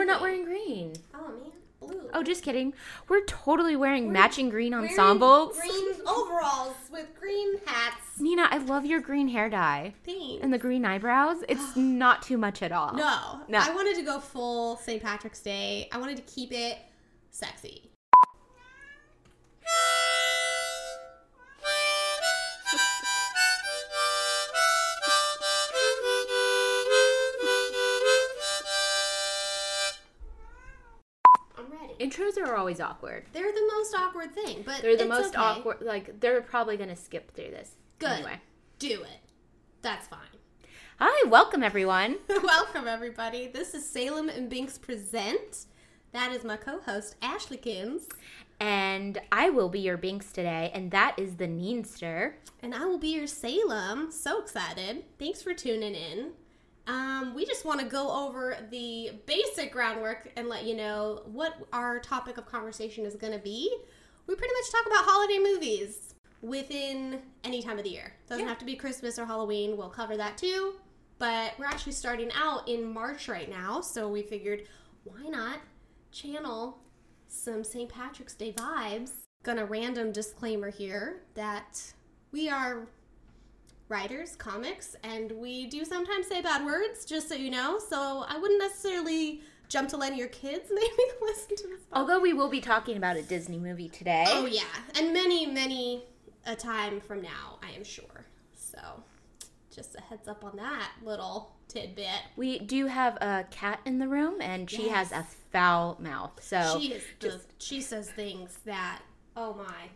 not wearing green. Oh, man. Blue. Oh, just kidding. We're totally wearing matching green ensembles. Green overalls with green hats. Nina, I love your green hair dye. Thanks. And the green eyebrows. It's not too much at all. No. I wanted to go full St. Patrick's Day. I wanted to keep it sexy. Intros are always awkward. They're the most awkward thing, but they're the it's most okay. awkward. Like, they're probably going to skip through this. Good. Anyway. Do it. That's fine. Hi, welcome everyone. Welcome everybody. This is Salem and Binks Present. That is my co-host, Ashlykins. And I will be your Binks today, and that is the Neenster. And I will be your Salem. So excited. Thanks for tuning in. We just want to go over the basic groundwork and let you know what our topic of conversation is going to be. We pretty much talk about holiday movies within any time of the year. Doesn't have to be Christmas or Halloween. We'll cover that too. But we're actually starting out in March right now, so we figured, why not channel some St. Patrick's Day vibes? Gonna random disclaimer here that we are writers, comics, and we do sometimes say bad words, just so you know. So I wouldn't necessarily jump to letting your kids maybe listen to this. Although we will be talking about a Disney movie today. Oh, yeah. And many a time from now, I am sure. So just a heads up on that little tidbit. We do have a cat in the room, and she has a foul mouth. So she says things that, oh my,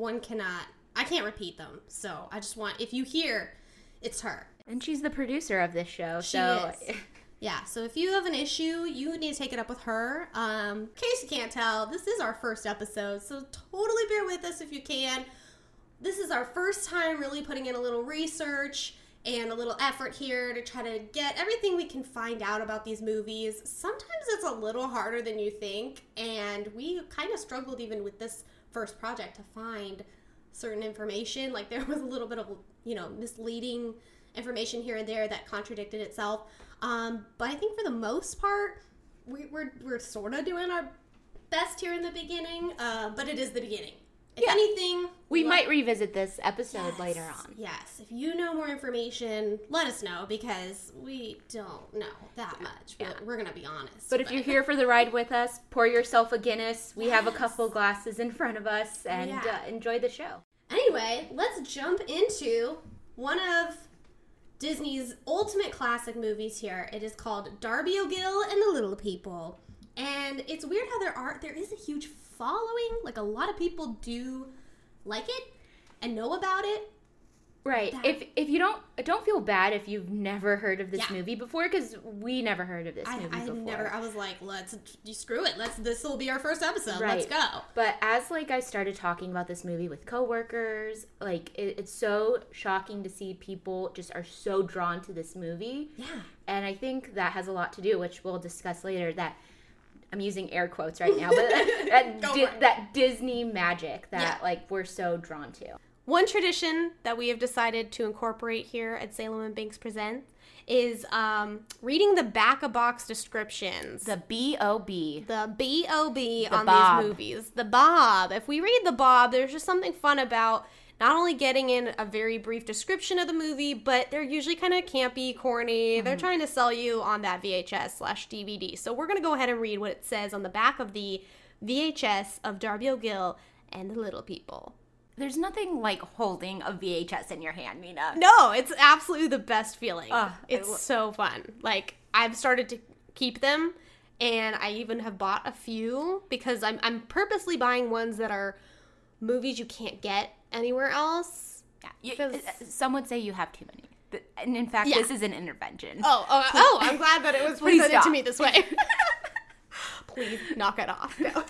I can't repeat them. So I just want, if you hear, it's her. And she's the producer of this show. She is. Yeah, so if you have an issue, you need to take it up with her. In case you can't tell, this is our first episode, so totally bear with us if you can. This is our first time really putting in a little research and a little effort here to try to get everything we can find out about these movies. Sometimes it's a little harder than you think, and we kind of struggled even with this first project to find certain information. Like, there was a little bit of, misleading information here and there that contradicted itself. But I think for the most part, we're sort of doing our best here in the beginning, but it is the beginning. If anything, we might revisit this episode later on. Yes. If you know more information, let us know, because we don't know that much. But we're going to be honest. But if you're here for the ride with us, pour yourself a Guinness. We have a couple glasses in front of us, and enjoy the show. Anyway, let's jump into one of Disney's ultimate classic movies here. It is called Darby O'Gill and the Little People. And it's weird how there is a huge following. Like, a lot of people do like it and know about it. Right. If you don't feel bad if you've never heard of this movie before, because we never heard of this movie before. I was like, screw it. This will be our first episode. Right. Let's go. But as I started talking about this movie with coworkers, it's so shocking to see people just are so drawn to this movie. Yeah. And I think that has a lot to do, which we'll discuss later, that I'm using air quotes right now, but that Disney magic that we're so drawn to. One tradition that we have decided to incorporate here at Salem and Binks Present is reading the back-of-box descriptions. The B.O.B. The B.O.B. on these movies. The Bob. If we read the Bob, there's just something fun about not only getting in a very brief description of the movie, but they're usually kind of campy, corny. Mm-hmm. They're trying to sell you on that VHS/DVD. So we're going to go ahead and read what it says on the back of the VHS of Darby O'Gill and the Little People. There's nothing like holding a VHS in your hand, Nina. No, it's absolutely the best feeling. It's so fun. Like, I've started to keep them, and I even have bought a few because I'm purposely buying ones that are movies you can't get anywhere else. Yeah, some would say you have too many. And in fact, this is an intervention. Oh, I'm glad that it was presented to me this way. Please knock it off. No.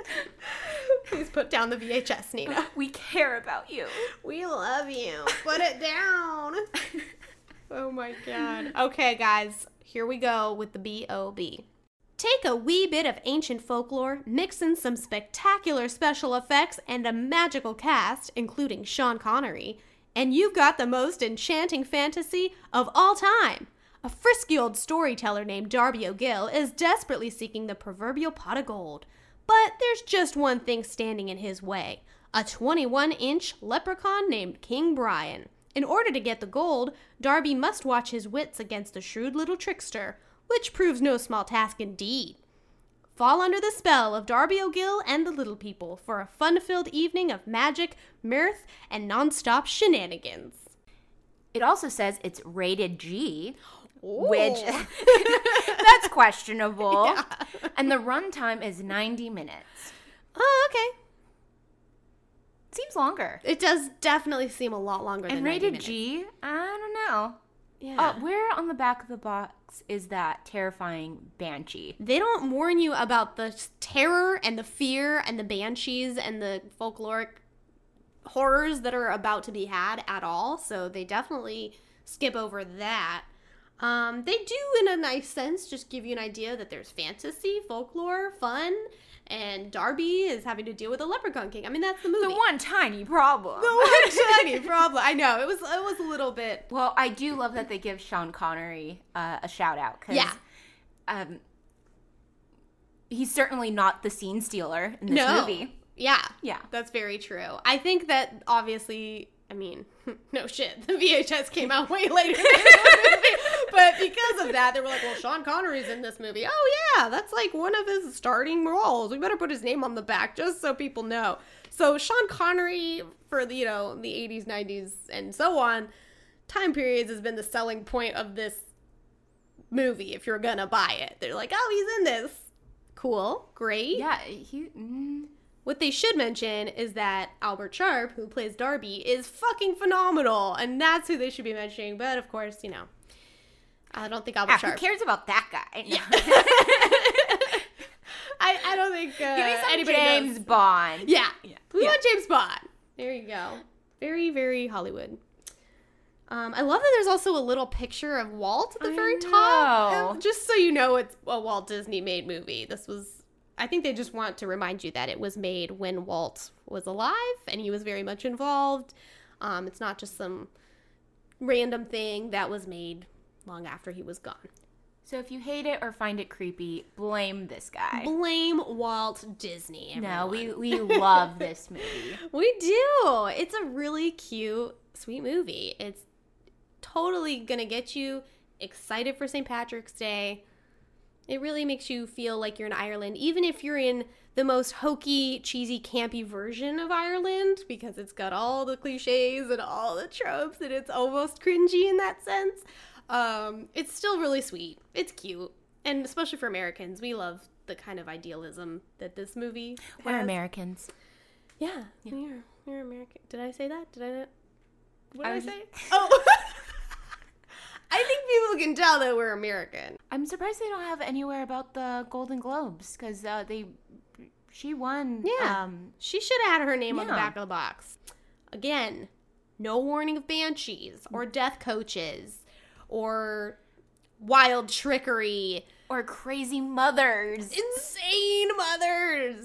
Please put down the VHS, Nina. We care about you. We love you. Put it down. Oh my God. Okay, guys, here we go with the B.O.B. Take a wee bit of ancient folklore, mix in some spectacular special effects and a magical cast, including Sean Connery, and you've got the most enchanting fantasy of all time. A frisky old storyteller named Darby O'Gill is desperately seeking the proverbial pot of gold. But there's just one thing standing in his way. A 21-inch leprechaun named King Brian. In order to get the gold, Darby must watch his wits against the shrewd little trickster, which proves no small task indeed. Fall under the spell of Darby O'Gill and the Little People for a fun-filled evening of magic, mirth, and non-stop shenanigans. It also says it's rated G, Ooh. which that's questionable. Yeah. And the runtime is 90 minutes. Oh, okay. Seems longer. It does definitely seem a lot longer than 90 rated minutes. G, I don't know. Yeah. Where on the back of the box is that terrifying banshee? They don't warn you about the terror and the fear and the banshees and the folkloric horrors that are about to be had at all, so they definitely skip over that. They do, in a nice sense, just give you an idea that there's fantasy, folklore, fun, and Darby is having to deal with a leprechaun king. I mean, that's the movie. The one tiny problem. The one tiny problem. I know, it was a little bit. Well, I do love that they give Sean Connery a shout out. Yeah. He's certainly not the scene stealer in this movie. Yeah. Yeah. That's very true. I think that obviously, I mean, no shit, the VHS came out way later than the movie. But because of that, they were like, well, Sean Connery's in this movie. Oh, yeah, that's like one of his starting roles. We better put his name on the back just so people know. So Sean Connery for the, the 80s, 90s, and so on, time periods has been the selling point of this movie if you're gonna buy it. They're like, oh, he's in this. Cool. Great. Yeah. What they should mention is that Albert Sharp, who plays Darby, is fucking phenomenal, and that's who they should be mentioning. But of course, I don't think Albert Sharp. Who cares about that guy? No. Yeah. I don't think Give me some anybody James knows. Bond. Yeah. We want James Bond. There you go. Very, very Hollywood. I love that there's also a little picture of Walt at the very top. Just so you know, it's a Walt Disney made movie. I think they just want to remind you that it was made when Walt was alive and he was very much involved. It's not just some random thing that was made long after he was gone. So if you hate it or find it creepy, blame this guy. Blame Walt Disney, everyone. No, we love this movie. We do. It's a really cute, sweet movie. It's totally gonna get you excited for St. Patrick's Day. It really makes you feel like you're in Ireland, even if you're in the most hokey, cheesy, campy version of Ireland, because it's got all the cliches and all the tropes, and it's almost cringy in that sense. It's still really sweet. It's cute. And especially for Americans, we love the kind of idealism that this movie has. We're Americans. Yeah. We're American. Did I say that? Did I not? What did I say? Oh! I think people can tell that we're American. I'm surprised they don't have anywhere about the Golden Globes, because she won. Yeah. She should have had her name on the back of the box. Again, no warning of banshees or death coaches or wild trickery or crazy mothers. Insane mothers.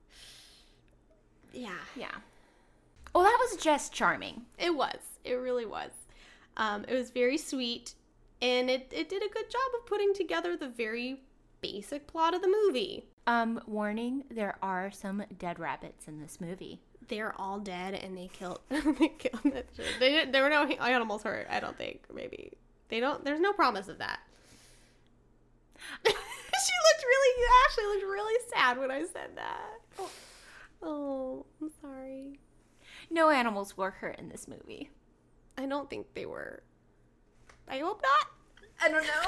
Yeah. Well, that was just charming. It was. It really was. It was very sweet, and it did a good job of putting together the very basic plot of the movie. Warning, there are some dead rabbits in this movie. They're all dead, and they killed that shit. There were no animals hurt, I don't think, maybe. There's no promise of that. Ashley looked really sad when I said that. Oh, I'm sorry. No animals were hurt in this movie. I don't think they were. I hope not. I don't know.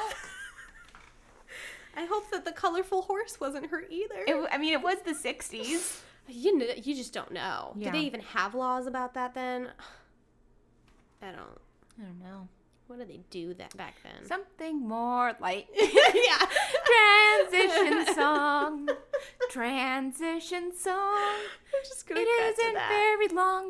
I hope that the colorful horse wasn't hurt either. It was the 60s. You just don't know. Yeah. Do they even have laws about that then? I don't know. What did they do back then? Something more like yeah. Transition song. Transition song. I'm just gonna It isn't very long.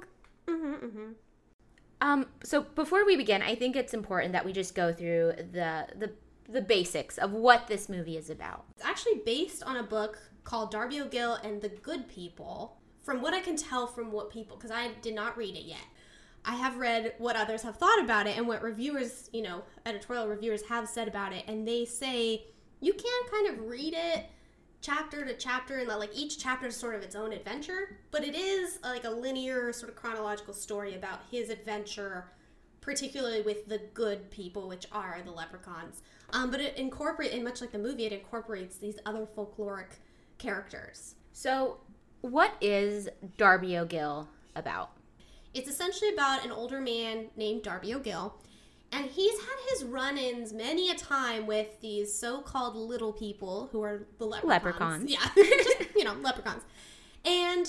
So before we begin, I think it's important that we just go through the basics of what this movie is about. It's actually based on a book called Darby O'Gill and the Good People. From what I can tell from what people, because I did not read it yet, I have read what others have thought about it and what reviewers, editorial reviewers have said about it. And they say you can kind of read it chapter to chapter, and like each chapter is sort of its own adventure, but it is like a linear sort of chronological story about his adventure, particularly with the good people, which are the leprechauns. But it incorporates, and much like the movie, it incorporates these other folkloric characters. So what is Darby O'Gill about? It's essentially about an older man named Darby O'Gill, and he's had his run-ins many a time with these so-called little people who are the leprechauns. Yeah, just, leprechauns. And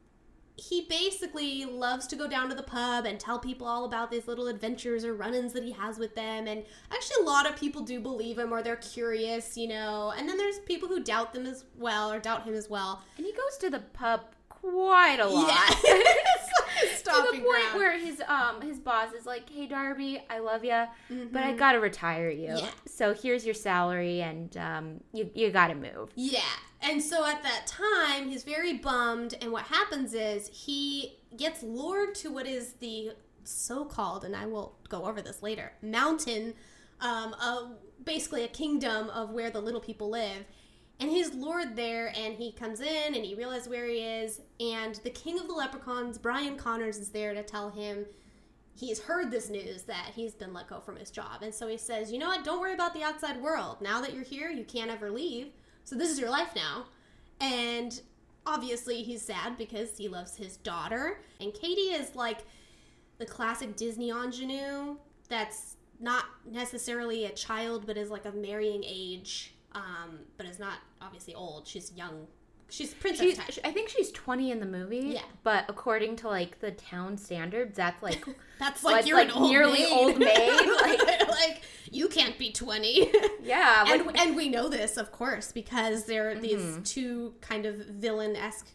he basically loves to go down to the pub and tell people all about these little adventures or run-ins that he has with them. And actually a lot of people do believe him, or they're curious, And then there's people who doubt them as well, or doubt him as well. And he goes to the pub quite a lot. Yeah. To the point where his boss is like, "Hey Darby, I love you, but I gotta retire you. Yeah. So here's your salary, and you gotta move." Yeah. And so at that time, he's very bummed, and what happens is he gets lured to what is the so-called, and I will go over this later, mountain, basically a kingdom of where the little people live. And he's lured there, and he comes in, and he realizes where he is, and the king of the leprechauns, Brian Connors, is there to tell him he's heard this news that he's been let go from his job. And so he says, you know what, don't worry about the outside world. Now that you're here, you can't ever leave, so this is your life now. And obviously he's sad because he loves his daughter. And Katie is like the classic Disney ingenue that's not necessarily a child, but is like of marrying age. But is not obviously old. She's young. She's princess type. I think she's 20 in the movie. Yeah. But according to like the town standards, that's like you're like an old nearly maid. Old maid. Like you can't be 20. Yeah. And we know this, of course, because there are these two kind of villain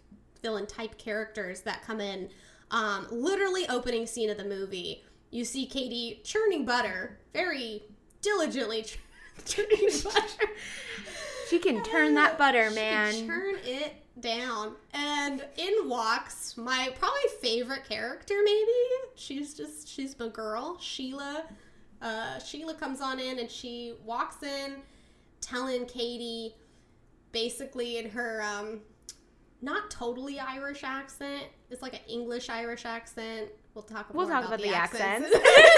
type characters that come in. Literally opening scene of the movie, you see Katie churning butter, very diligently churning butter. She can turn that butter, man. She can turn it down. And in walks my probably favorite character, maybe. She's my girl, Sheila. Sheila comes on in, and she walks in telling Katie, basically in her not totally Irish accent. It's like an English-Irish accent. We'll talk about the accents.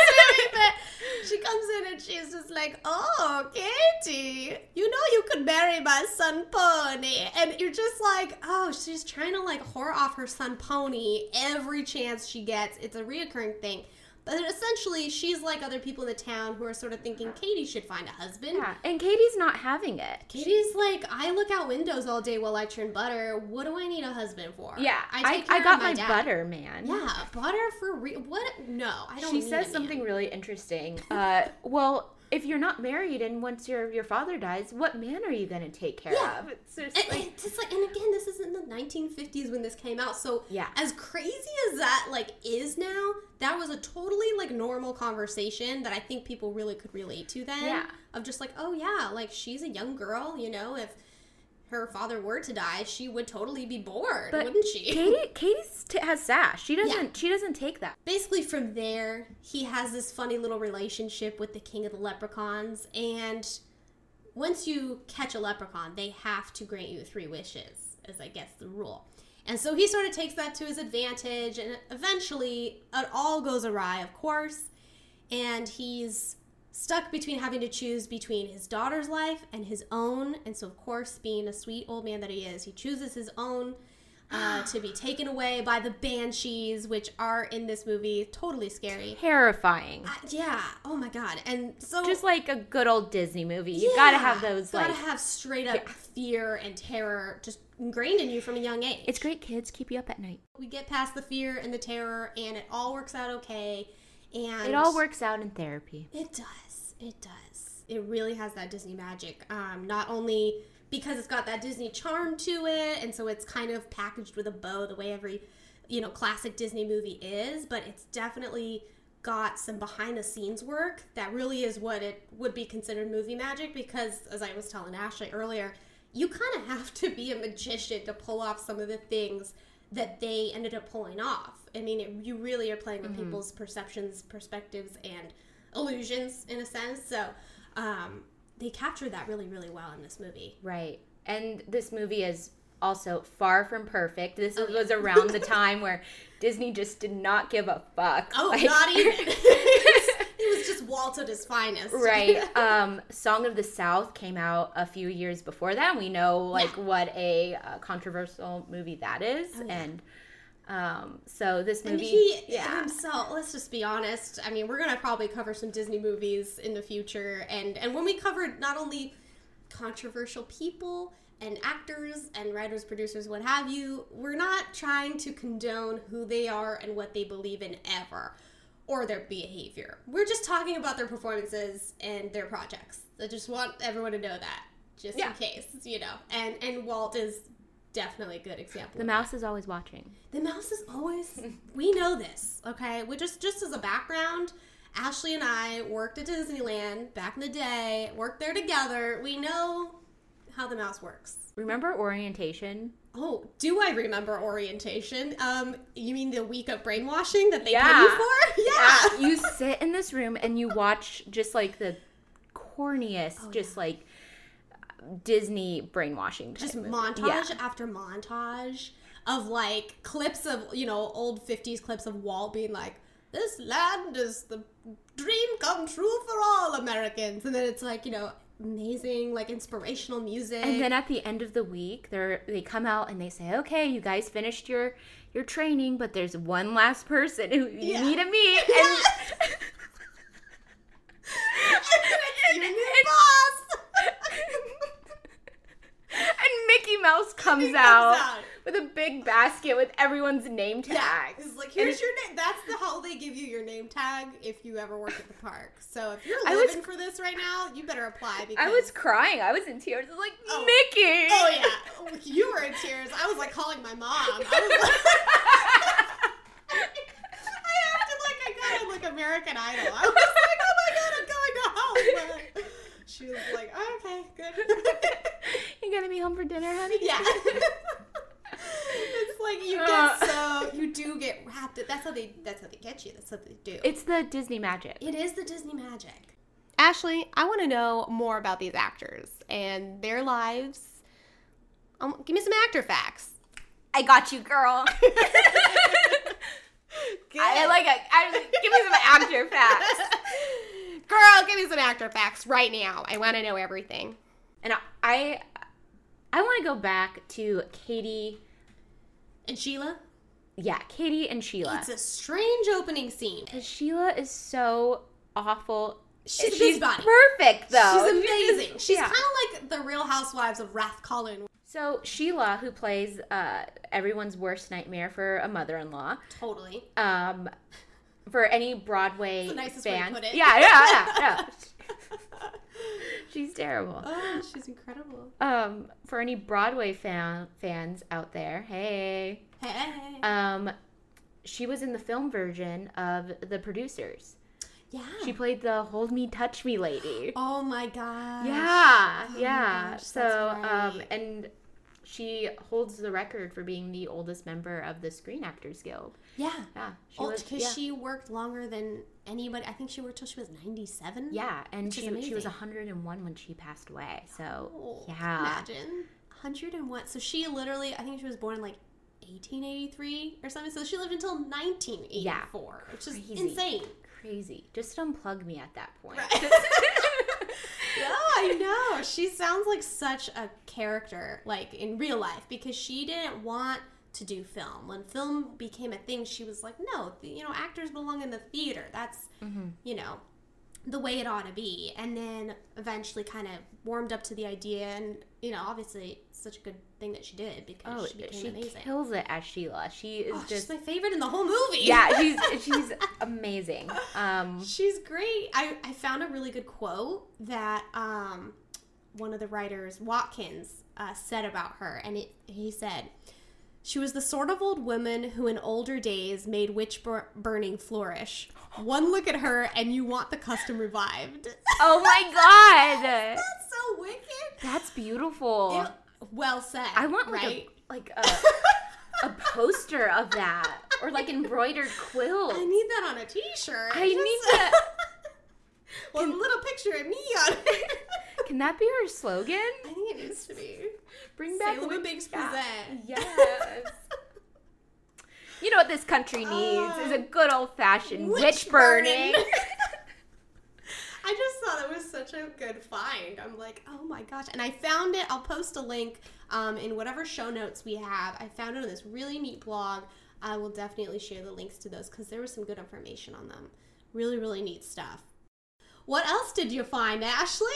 But she comes in and she's just like, "Oh, Katie, you could marry my son Pony." And you're just like, oh, she's trying to like whore off her son Pony every chance she gets. It's a reoccurring thing. But essentially, she's like other people in the town who are sort of thinking Katie should find a husband. Yeah, and Katie's not having it. Katie's like, I look out windows all day while I churn butter. What do I need a husband for? Yeah, I got my butter, man. Yeah, butter for real. What? No, I don't. She says something really interesting. Well, if you're not married and once your father dies, what man are you going to take care of? It's just and again, this is in the 1950s when this came out. So as crazy as that like is now, that was a totally like normal conversation that I think people really could relate to then. Yeah. Of just like, oh yeah, like she's a young girl, if her father were to die, she would totally be bored, wouldn't she? Katie has sass. She doesn't take that. Basically from there, he has this funny little relationship with the king of the leprechauns, and once you catch a leprechaun, they have to grant you 3 wishes, as I guess the rule. And so he sort of takes that to his advantage, and eventually it all goes awry, of course, and he's stuck between having to choose between his daughter's life and his own. And so, of course, being a sweet old man that he is, he chooses his own to be taken away by the banshees, which are in this movie totally scary. Terrifying. Yeah. Oh, my God. And so... just like a good old Disney movie. You gotta have those, gotta have straight up fear and terror just ingrained in you from a young age. It's great, kids. Keep you up at night. We get past the fear and the terror, and it all works out okay. And it all works out in therapy. It does. It does. It really has that Disney magic. Not only because it's got that Disney charm to it, and so it's kind of packaged with a bow the way every, classic Disney movie is, but it's definitely got some behind-the-scenes work that really is what it would be considered movie magic, because, as I was telling Ashley earlier, you kind of have to be a magician to pull off some of the things that they ended up pulling off. I mean, you really are playing with people's perceptions, perspectives, and illusions in a sense. So they captured that really, really well in this movie. Right. And this movie is also far from perfect. This was around the time where Disney just did not give a fuck. Oh, like, not even. It was just Walt at his finest. Right. Song of the South came out a few years before that. We know what a controversial movie that is. Oh, yeah. And so this movie... And he himself, let's just be honest. I mean, we're going to probably cover some Disney movies in the future. And when we covered not only controversial people and actors and writers, producers, what have you, we're not trying to condone who they are and what they believe in ever, or their behavior. We're just talking about their performances and their projects. I just want everyone to know that, just in case, And Walt is definitely a good example. The mouse is always watching. The mouse is always... We know this, okay? We just as a background, Ashley and I worked at Disneyland back in the day, worked there together. We know how the mouse works. Remember orientation? Oh, do I remember orientation? You mean the week of brainwashing that they pay you for? Yeah. You sit in this room and you watch just like the corniest, Disney brainwashing. Just montage after montage of like clips of, old 50s clips of Walt being like, this land is the dream come true for all Americans. And then it's like, amazing, like, inspirational music. And then at the end of the week, they come out and they say, okay, you guys finished your training, but there's one last person who you need to meet. Yeah. And your new boss. And Mickey Mouse comes out with a big basket with everyone's name tags. Yeah, it's like, here's your name. That's how they give you your name tag if you ever work at the park. So if you're living for this right now, you better apply. Because I was crying. I was in tears. I was like, Mickey! Oh, yeah. You were in tears. I was like calling my mom. I was like... I acted like I got on like American Idol. I was like, oh my God, I'm going to Hollywood. She was like, oh, okay, good. You gonna be home for dinner, honey? Yeah. It's like you do get wrapped. That's how they get you. That's what they do. It's the Disney magic. It is the Disney magic. Ashley, I want to know more about these actors and their lives. Give me some actor facts. I got you, girl. Give me some actor facts. Girl, give me some actor facts right now. I want to know everything. And I want to go back to Katie and Sheila. Yeah, Katie and Sheila. It's a strange opening scene. Because Sheila is so awful. She's busybody. Perfect, though. She's amazing. She's kind of like the Real Housewives of Rathcollen. So Sheila, who plays everyone's worst nightmare for a mother-in-law. Totally. For any Broadway That's the nicest fan. way to put it. Yeah. She's terrible. Oh, she's incredible. For any Broadway fans out there, hey. She was in the film version of The Producers. Yeah. She played the Hold Me, Touch Me lady. Oh my gosh. Yeah. Oh my gosh, so, right. And she holds the record for being the oldest member of the Screen Actors Guild. Yeah. Yeah. Because she worked longer than anybody. I think she worked till she was 97. Yeah, and she was 101 when she passed away. So, yeah. Imagine. 101. So she literally, I think she was born in like 1883 or something. So she lived until 1984, which is insane. Crazy. Just unplug me at that point. Right. Yeah, I know. She sounds like such a character, like in real life, because she didn't want to do film. When film became a thing, she was like, no, actors belong in the theater. That's, the way it ought to be. And then eventually kind of warmed up to the idea, and, obviously it's such a good thing that she did, because she became amazing. She kills it as Sheila. She is she's my favorite in the whole movie. Yeah, she's amazing. She's great. I found a really good quote that one of the writers, Watkins, said about her, and he said, "She was the sort of old woman who in older days made witch burning flourish. One look at her and you want the custom revived." Oh my God. That's so wicked. That's beautiful. Well said. I want right? like a poster of that or like embroidered quills. I need that on a t-shirt. I need that. Well, a little picture of me on it. Can that be our slogan? I think it needs to be. Bring back Salem Bakes present. Yes. You know what this country needs is a good old-fashioned witch burning. I just thought it was such a good find. I'm like, oh my gosh. And I found it. I'll post a link in whatever show notes we have. I found it on this really neat blog. I will definitely share the links to those because there was some good information on them. Really, really neat stuff. What else did you find, Ashley?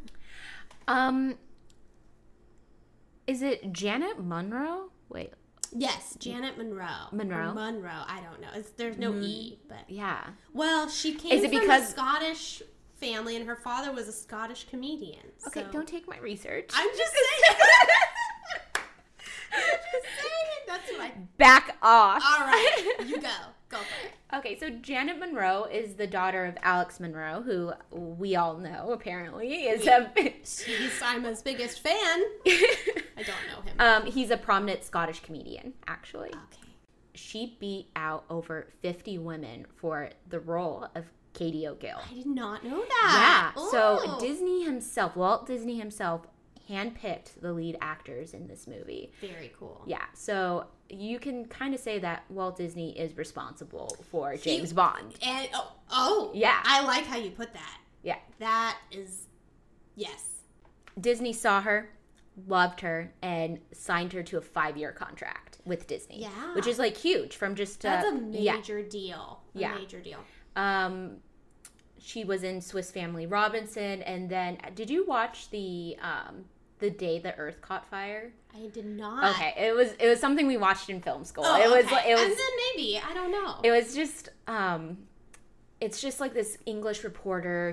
Is it Janet Monroe? Wait. Yes, Janet Monroe. Monroe? Or Monroe. I don't know. There's no E, but yeah. Well, she came from a Scottish family, and her father was a Scottish comedian. Okay, so. Don't take my research. I'm just saying. That's what I... Back off. All right, you go. Go for it. Okay, so Janet Monroe is the daughter of Alex Monroe, who we all know, apparently, is I'm his biggest fan. I don't know him. He's a prominent Scottish comedian, actually. Okay. She beat out over 50 women for the role of Katie O'Gill. I did not know that. Yeah. Ooh. So Walt Disney himself, handpicked the lead actors in this movie. Very cool. Yeah. So you can kind of say that Walt Disney is responsible for James Bond. And yeah. I like how you put that. Yeah. That is, yes. Disney saw her, loved her, and signed her to a 5-year contract with Disney. Yeah. Which is like huge from just that's a major deal. Major deal. She was in Swiss Family Robinson, and then did you watch the Day the Earth Caught Fire? I did not. Okay, it was something we watched in film school. Oh, it was and then maybe I don't know. It was just it's just like this English reporter.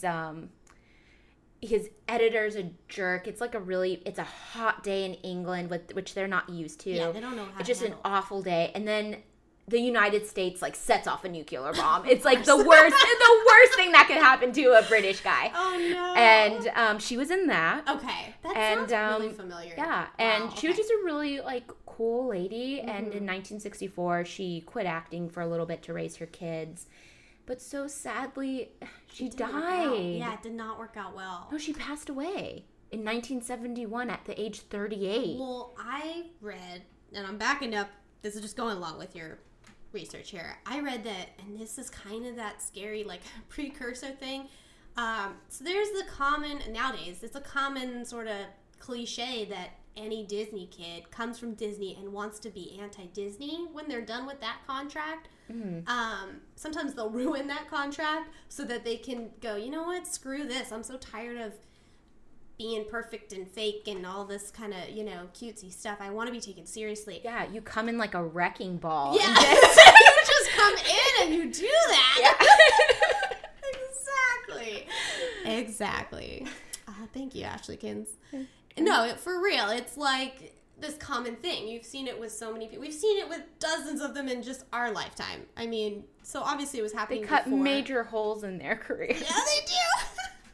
His editor's a jerk. It's like it's a hot day in England, which they're not used to. Yeah, they don't know how. It's just an awful day, and then the United States like sets off a nuclear bomb. It's like the worst thing that could happen to a British guy. Oh no! And she was in that. Okay, that sounds really familiar. Yeah, and she was just a really like cool lady. Mm-hmm. And in 1964, she quit acting for a little bit to raise her kids. But so sadly, she died. Yeah, it did not work out well. No, she passed away in 1971 at the age 38. Well, I read, and I'm backing up. This is just going along with your research here. I read that, and this is kind of that scary, like, precursor thing. So there's nowadays, it's a common sort of cliche that any Disney kid comes from Disney and wants to be anti-Disney when they're done with that contract. Mm-hmm. Sometimes they'll ruin that contract so that they can go, you know what, screw this. I'm so tired of being perfect and fake and all this kind of, cutesy stuff. I want to be taken seriously. Yeah, you come in like a wrecking ball. Yeah, you just come in and you do that. Yeah. Exactly. Thank you, Ashley-kins. No, for real, it's like this common thing. You've seen it with so many people. We've seen it with dozens of them in just our lifetime. I mean, so obviously it was happening before. They cut major holes in their careers. Yeah, they do.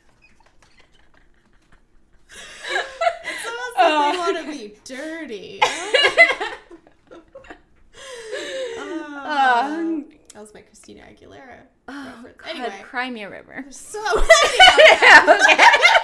It's almost like they want to be dirty. That was my Christina Aguilera reference. God, anyway. Cry Me a River. So many. Okay.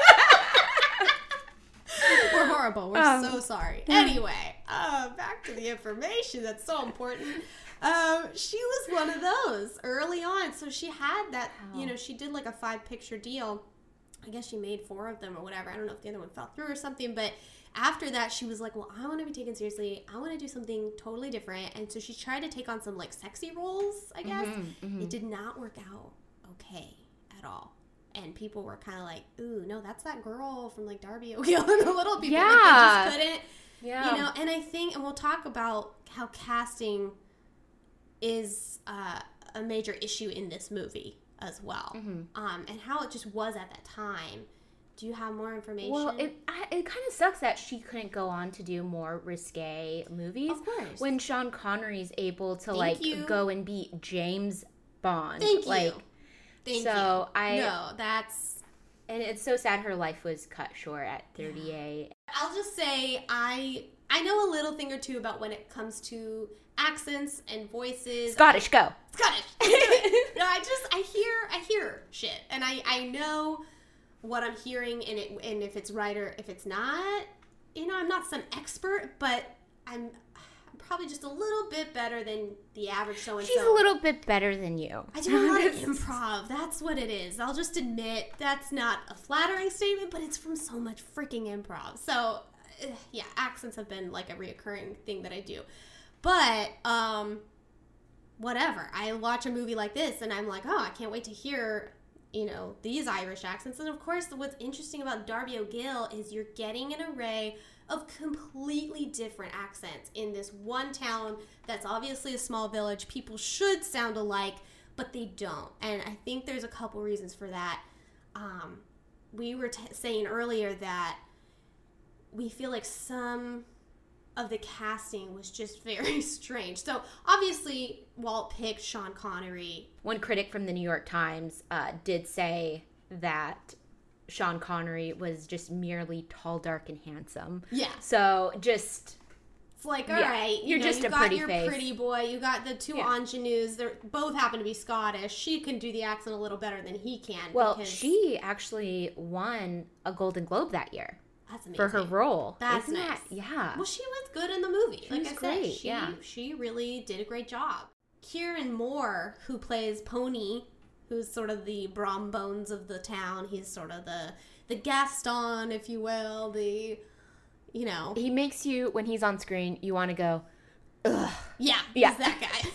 We're horrible. We're so sorry. Anyway, back to the information that's so important. She was one of those early on. So she had that, she did like a 5-picture deal. I guess she made 4 of them or whatever. I don't know if the other one fell through or something. But after that, she was like, well, I want to be taken seriously. I want to do something totally different. And so she tried to take on some like sexy roles, I guess. Mm-hmm. It did not work out okay at all. And people were kind of like, ooh, no, that's that girl from, like, Darby O'Gill and the Little People. Yeah. Like, they just couldn't, yeah. And I think, and we'll talk about how casting is a major issue in this movie as well. Mm-hmm. And how it just was at that time. Do you have more information? Well, it kind of sucks that she couldn't go on to do more risque movies. Of course. When Sean Connery's able to, go and beat James Bond. Thank you. And that's... And it's so sad her life was cut short at 38. I'll just say I know a little thing or two about when it comes to accents and voices. Scottish, go. Scottish. No, I hear shit, and I know what I'm hearing, and if it's right or if it's not. You know, I'm not some expert, but I'm probably just a little bit better than the average so-and-so. She's a little bit better than you. I do a lot of improv. That's what it is. I'll just admit that's not a flattering statement, but it's from so much freaking improv. So, yeah, accents have been like a reoccurring thing that I do. But, whatever. I watch a movie like this, and I'm like, oh, I can't wait to hear, you know, these Irish accents. And, of course, what's interesting about Darby O'Gill is you're getting an array of completely different accents in this one town that's obviously a small village. People should sound alike, but they don't. And I think there's a couple reasons for that. We were saying earlier that we feel like some of the casting was just very strange. So obviously Walt picked Sean Connery. One critic from the New York Times did say that Sean Connery was just merely tall, dark, and handsome. Yeah. So just... It's like, all right, you're just a pretty face. You got your pretty boy. You got the two ingenues. They both happen to be Scottish. She can do the accent a little better than he can. Well, she actually won a Golden Globe that year. That's amazing. For her role. That's nice. Yeah. Well, she was good in the movie. She was great. She really did a great job. Kieran Moore, who plays Pony, who's sort of the Brom Bones of the town. He's sort of the Gaston, if you will, you know. He makes you, when he's on screen, you want to go, ugh. Yeah, he's that guy.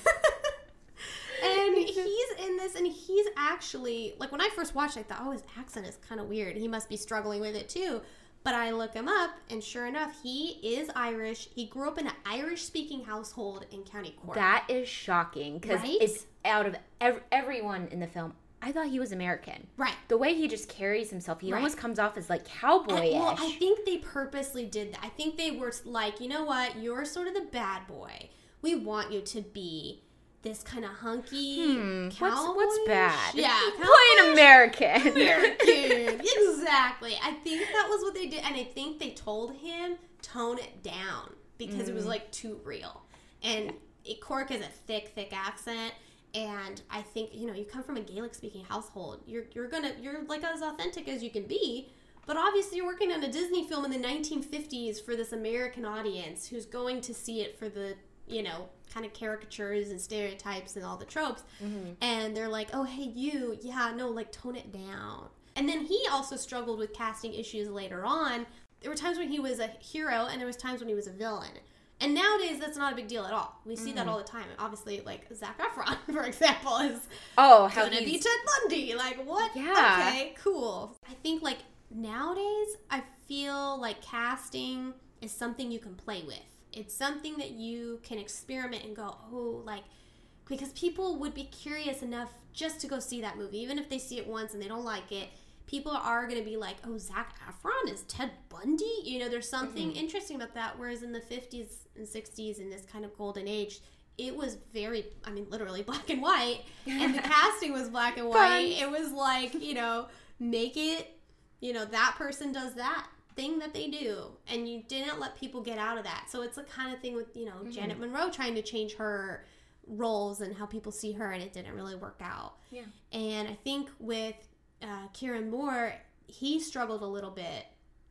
And he's in this, and he's actually, like, when I first watched it, I thought, oh, his accent is kind of weird. He must be struggling with it, too. But I look him up, and sure enough, he is Irish. He grew up in an Irish-speaking household in County Cork. That is shocking, because it's out of everyone in the film, I thought he was American. Right. The way he just carries himself, he almost comes off as, like, cowboyish. Well, I think they purposely did that. I think they were like, you know what? You're sort of the bad boy. We want you to be this kind of hunky cowboy. What's bad? Yeah. Plain American. American. Exactly. I think that was what they did. And I think they told him, tone it down. Because it was, like, too real. And Cork has a thick accent. And I think, you know, you come from a Gaelic-speaking household. You're like as authentic as you can be. But obviously you're working on a Disney film in the 1950s for this American audience who's going to see it for the, you know, kind of caricatures and stereotypes and all the tropes. Mm-hmm. And they're like, oh, hey, like, tone it down. And then he also struggled with casting issues later on. There were times when he was a hero and there was times when he was a villain. And nowadays, that's not a big deal at all. We see that all the time. Obviously, like, Zac Efron, for example, is gonna be Ted Bundy. Like, what? Yeah. Okay, cool. I think, like, nowadays, I feel like casting is something you can play with. It's something that you can experiment and go, oh, like, because people would be curious enough just to go see that movie. Even if they see it once and they don't like it, people are going to be like, oh, Zac Efron is Ted Bundy? You know, there's something interesting about that. Whereas in the 50s and 60s, in this kind of golden age, it was very, I mean, literally black and white. And the casting was black and white. It was like, you know, make it, you know, that person does that thing that they do. And you didn't let people get out of that. So it's the kind of thing with, you know, Janet Monroe trying to change her roles and how people see her, and it didn't really work out. Yeah. And I think with Kieran Moore, he struggled a little bit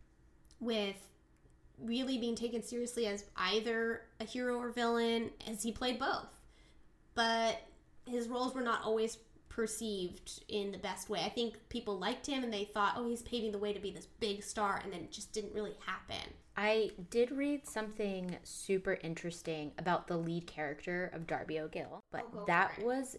with really being taken seriously as either a hero or villain, as he played both. But his roles were not always perceived in the best way. I think people liked him and they thought, oh, he's paving the way to be this big star, and then it just didn't really happen. I did read something super interesting about the lead character of Darby O'Gill, but that was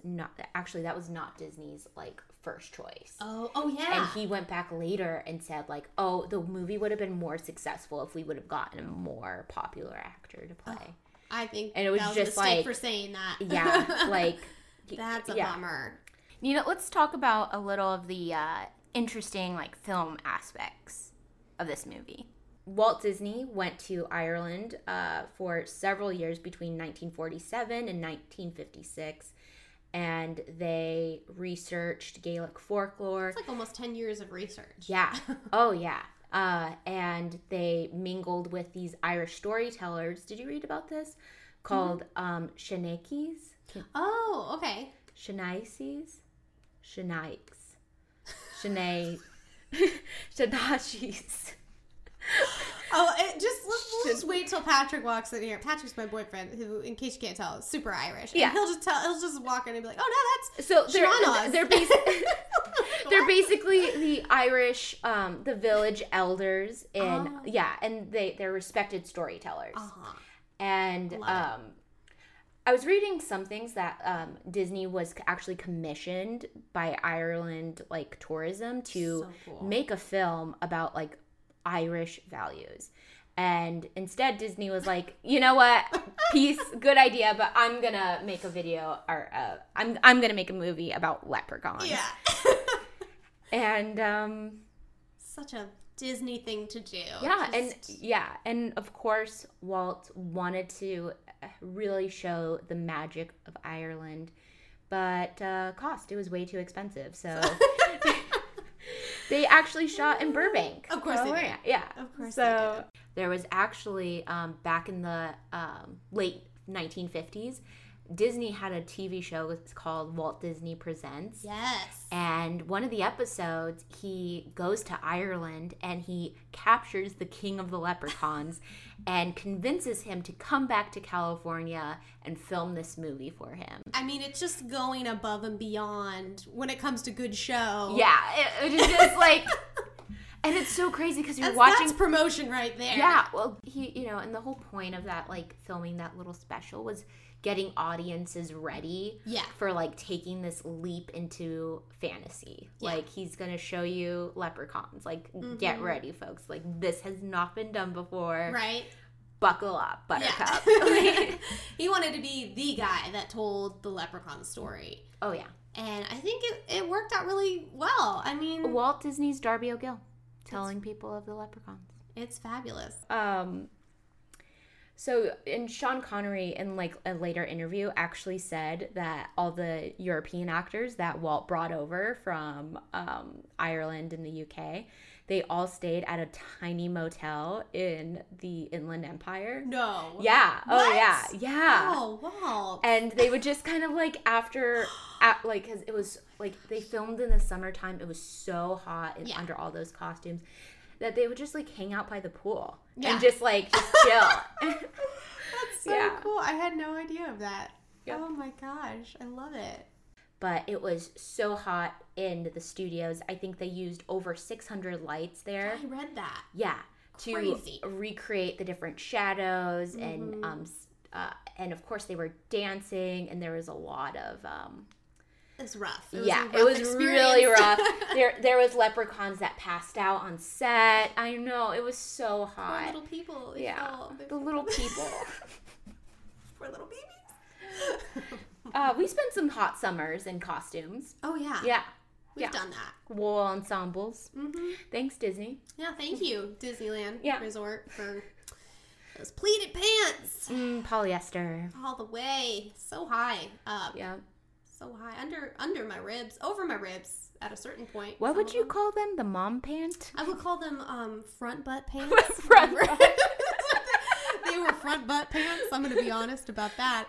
not Disney's, like, first choice. Oh yeah. And he went back later and said, like, oh, the movie would have been more successful if we would have gotten a more popular actor to play. Oh, I think and it was that was just a mistake like for saying that. Yeah, like that's a bummer. You know, let's talk about a little of the interesting, like, film aspects of this movie. Walt Disney went to Ireland for several years between 1947 and 1956, and they researched Gaelic folklore. It's like almost 10 years of research. Yeah. Oh, yeah. And they mingled with these Irish storytellers. Did you read about this? Called Shenakes. Oh, okay. Shenaises? Shenikes. Shenay. Shenashis. Oh, we'll just wait till Patrick walks in here. Patrick's my boyfriend, who, in case you can't tell, is super Irish. Yeah. And he'll just walk in and be like, "Oh no, that's so they're basically the Irish, the village elders in and they're respected storytellers. And I was reading some things that Disney was actually commissioned by Ireland tourism to make a film about Irish values. And instead Disney was like, you know what, peace, good idea, but I'm gonna make a video, or I'm gonna make a movie about leprechauns. Yeah. And such a Disney thing to do. Yeah, and of course Walt wanted to really show the magic of Ireland, but it was way too expensive, so they actually shot in Burbank. Of course they did. Yeah. Of course so they did. There was actually, back in the late 1950s, Disney had a TV show called Walt Disney Presents. Yes. And one of the episodes, he goes to Ireland and he captures the king of the leprechauns and convinces him to come back to California and film this movie for him. I mean, it's just going above and beyond when it comes to good show. Yeah, it is just and it's so crazy because you're watching. That's promotion right there. Yeah, well, and the whole point of that, filming that little special was getting audiences ready for taking this leap into fantasy. Yeah. He's gonna show you leprechauns. Get ready, folks. This has not been done before. Right. Buckle up, Buttercup. Yeah. He wanted to be the guy that told the leprechaun story. Oh yeah. And I think it worked out really well. I mean, Walt Disney's Darby O'Gill telling people of the leprechauns. It's fabulous. So, Sean Connery, in a later interview, actually said that all the European actors that Walt brought over from Ireland and the UK, they all stayed at a tiny motel in the Inland Empire. No. Yeah. What? Oh, yeah. Yeah. Oh, wow. And they would just kind of because it was they filmed in the summertime. It was so hot under all those costumes that they would just hang out by the pool and just chill. That's so cool. I had no idea of that. Yep. Oh my gosh, I love it. But it was so hot in the studios. I think they used over 600 lights there. I read that. Yeah, Crazy. To recreate the different shadows and of course they were dancing and there was a lot of It's rough. It was really rough. There was leprechauns that passed out on set. I know, it was so hot. Poor little people. The little people. Poor little babies. We spent some hot summers in costumes. Oh yeah. Yeah. We've done that. Wool ensembles. Mm-hmm. Thanks, Disney. Yeah, thank you, Disneyland Resort, for those pleated pants. Polyester. All the way. So high up. Yeah. So high. Under my ribs. Over my ribs at a certain point. What would you call them? The mom pant? I would call them front butt pants. Front butt. They were front butt pants. I'm going to be honest about that.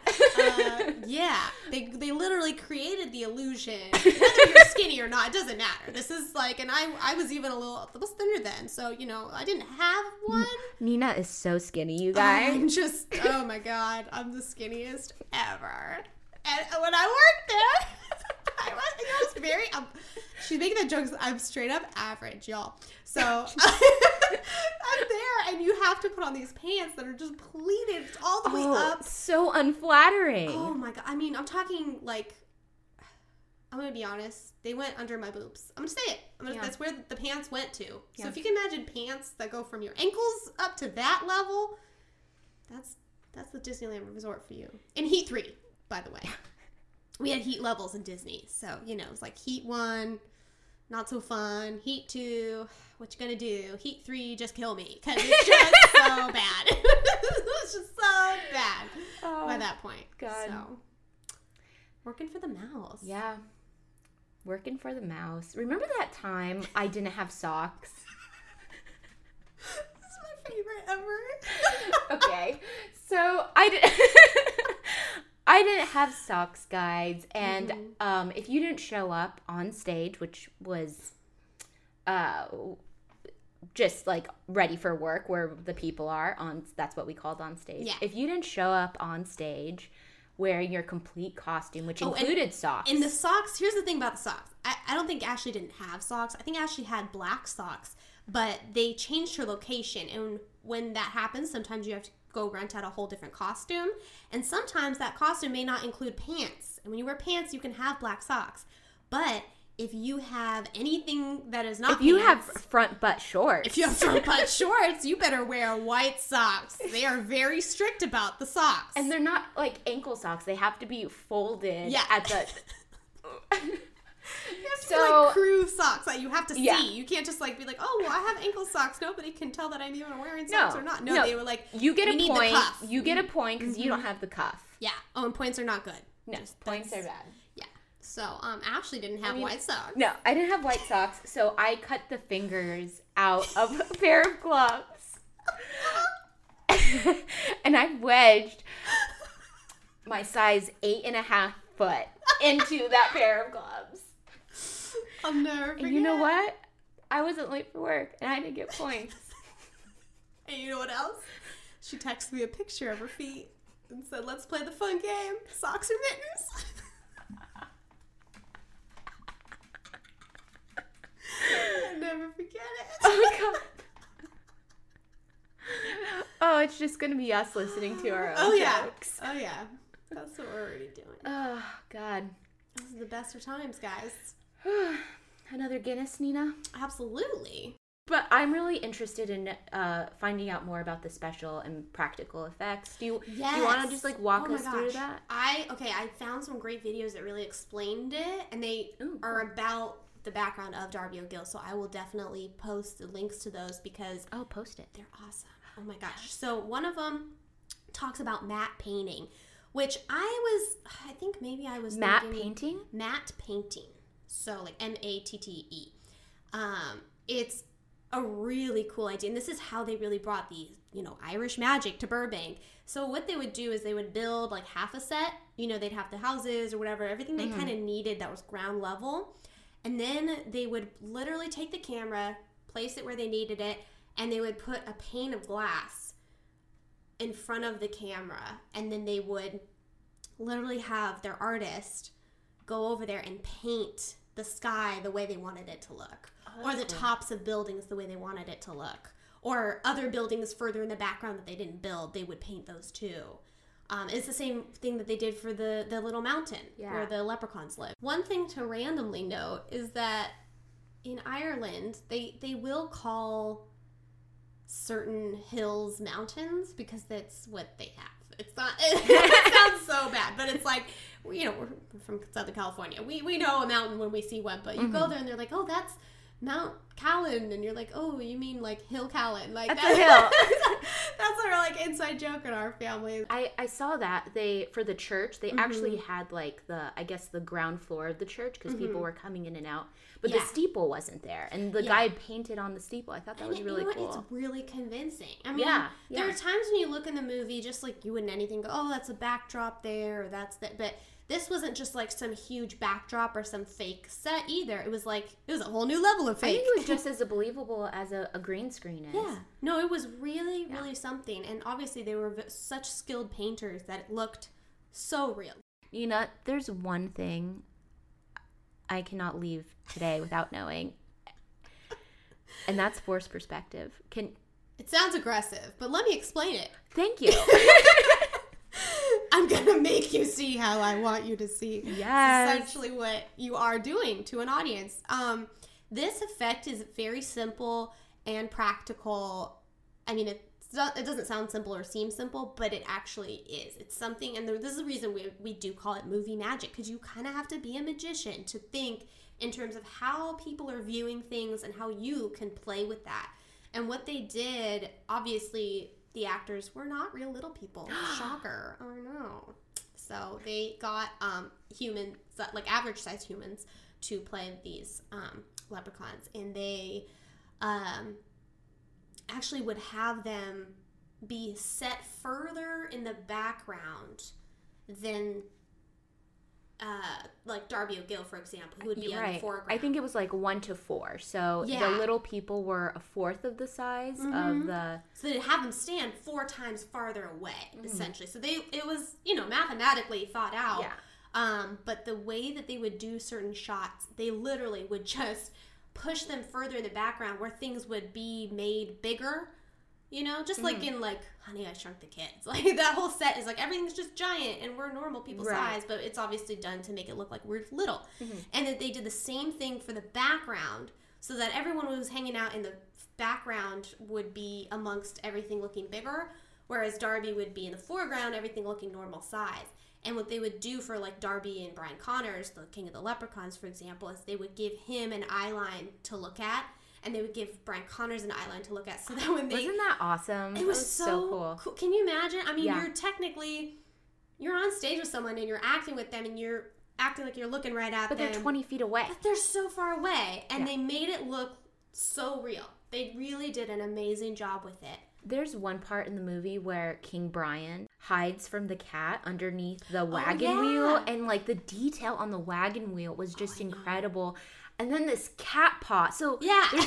They literally created the illusion. Whether you're skinny or not, it doesn't matter. This is and I was even a little thinner then. So, I didn't have one. Nina is so skinny, you guys. I'm just, oh my God, I'm the skinniest ever. And when I worked there, I was very, she's making that joke. I'm straight up average, y'all. So I'm there, and you have to put on these pants that are just pleated all the way up. So unflattering. Oh my God. I mean, I'm talking I'm going to be honest. They went under my boobs. I'm going to say it. That's where the pants went to. So if you can imagine pants that go from your ankles up to that level, that's the Disneyland Resort for you. In Heat 3. By the way, we had heat levels in Disney. So, it was Heat 1, not so fun. Heat 2, what you gonna do? Heat 3, just kill me. Because it's just so bad. It's just so bad by that point. God. So, working for the mouse. Yeah. Working for the mouse. Remember that time I didn't have socks? favorite ever. Okay, so I didn't have socks guides, and if you didn't show up on stage, which was just like ready for work where the people are on, that's what we called on stage. Yeah. If you didn't show up on stage wearing your complete costume, which included socks. And the socks, here's the thing about the socks. I don't think Ashley didn't have socks. I think Ashley had black socks, but they changed her location. And when that happens, sometimes you have to go rent out a whole different costume. And sometimes that costume may not include pants. And when you wear pants, you can have black socks. But if you have anything that is not if you have front butt shorts. If you have front butt shorts, you better wear white socks. They are very strict about the socks. And they're not like ankle socks. They have to be folded at the... You have to be like crew socks that you have to see. Yeah. You can't just like be like, oh, well, I have ankle socks. Nobody can tell that I'm even wearing socks or not. No, they were like, you get a need point. The cuff. You get a point because you don't have the cuff. Yeah. Oh, and points are not good. No, points are bad. Yeah. So, Ashley didn't have white socks. No, I didn't have white socks, so I cut the fingers out of a pair of gloves. And I wedged my size 8.5 foot into that pair of gloves. I'll never forget. And you know what? I wasn't late for work, and I didn't get points. And you know what else? She texted me a picture of her feet and said, let's play the fun game. Socks or mittens? I'll never forget it. Oh, God. Oh, it's just going to be us listening to our own jokes. Oh, yeah. That's what we're already doing. Oh, God. This is the best of times, guys. Another Guinness, Nina? Absolutely. But I'm really interested in finding out more about the special and practical effects. Do you want to just like walk us through that? I found some great videos that really explained it, and they are about the background of Darby O'Gill, so I will definitely post the links to those because post it. They're awesome. Oh my gosh. So one of them talks about matte painting, which I think maybe I was matte painting? Matte painting. So like MATTE. It's a really cool idea. And this is how they really brought the, Irish magic to Burbank. So what they would do is they would build like half a set. They'd have the houses or whatever, everything they kind of needed that was ground level. And then they would literally take the camera, place it where they needed it, and they would put a pane of glass in front of the camera. And then they would literally have their artist go over there and paint the sky the way they wanted it to look. Or the tops of buildings the way they wanted it to look. Or other buildings further in the background that they didn't build, they would paint those too. It's the same thing that they did for the little mountain where the leprechauns live. One thing to randomly note is that in Ireland, they will call certain hills mountains because that's what they have. It's not, it sounds so bad, but it's like, we're from Southern California. We know a mountain when we see one, but you go there and they're like, oh, that's Mount Callan, and you're like, oh, you mean like Hill Callan? Like that's a hill. That's our like inside joke in our family. I saw that for the church they actually had like the ground floor of the church because people were coming in and out, but the steeple wasn't there, and the guy painted on the steeple. I thought that was really cool. It's really convincing. I mean, there are times when you look in the movie, just like you wouldn't anything go, oh, that's a backdrop there, or that's that, but this wasn't just like some huge backdrop or some fake set either. It was a whole new level of fake. I think it was just as believable as a green screen is. Yeah. No, it was really, really something. And obviously they were such skilled painters that it looked so real. There's one thing I cannot leave today without knowing. And that's force perspective. It sounds aggressive, but let me explain it. Thank you. I'm going to make you see how I want you to see. Yes. It's essentially what you are doing to an audience. This effect is very simple and practical. I mean, it doesn't sound simple or seem simple, but it actually is. It's something, and this is the reason we do call it movie magic, because you kind of have to be a magician to think in terms of how people are viewing things and how you can play with that. And what they did, obviously, the actors were not real little people. Shocker. Oh, no. So they got humans, like average-sized humans, to play these leprechauns. And they actually would have them be set further in the background than like Darby O'Gill, for example, who would be in the foreground. I think it was like 1-4. So the little people were a fourth of the size of the... So they'd have them stand 4 times farther away, essentially. So it was, mathematically thought out. Yeah. But the way that they would do certain shots, they literally would just push them further in the background where things would be made bigger. Just like in like Honey, I Shrunk the Kids. Like that whole set is like everything's just giant and we're normal people size, but it's obviously done to make it look like we're little. And that they did the same thing for the background so that everyone who was hanging out in the background would be amongst everything looking bigger, whereas Darby would be in the foreground, everything looking normal size. And what they would do for like Darby and Brian Connors, the King of the Leprechauns, for example, is they would give him an eye line to look at. And they would give Brian Connors an eye line to look at, so that when they... Wasn't that awesome? It was so cool. Can you imagine? I mean, you're on stage with someone and you're acting with them and you're acting like you're looking right at them. But they're 20 feet away. But they're so far away. And they made it look so real. They really did an amazing job with it. There's one part in the movie where King Brian hides from the cat underneath the wagon wheel. And, like, the detail on the wagon wheel was just incredible. And then this cat paw. So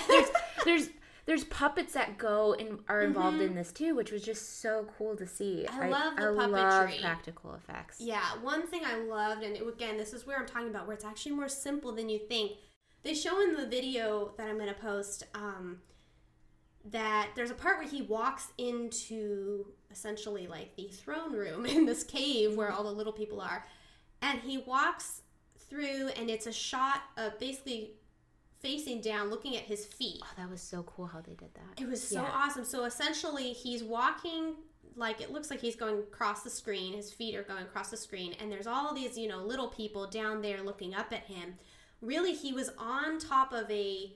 there's puppets that go and are involved in this too, which was just so cool to see. I love the puppetry. I love practical effects. Yeah, one thing I loved, and again, this is where I'm talking about, where it's actually more simple than you think. They show in the video that I'm going to post that there's a part where he walks into essentially like the throne room in this cave where all the little people are, and he walks through, and it's a shot of basically facing down, looking at his feet. Oh, that was so cool how they did that. It was so awesome. So essentially, he's walking, like, it looks like he's going across the screen. His feet are going across the screen, and there's all these, little people down there looking up at him. Really, he was on top of a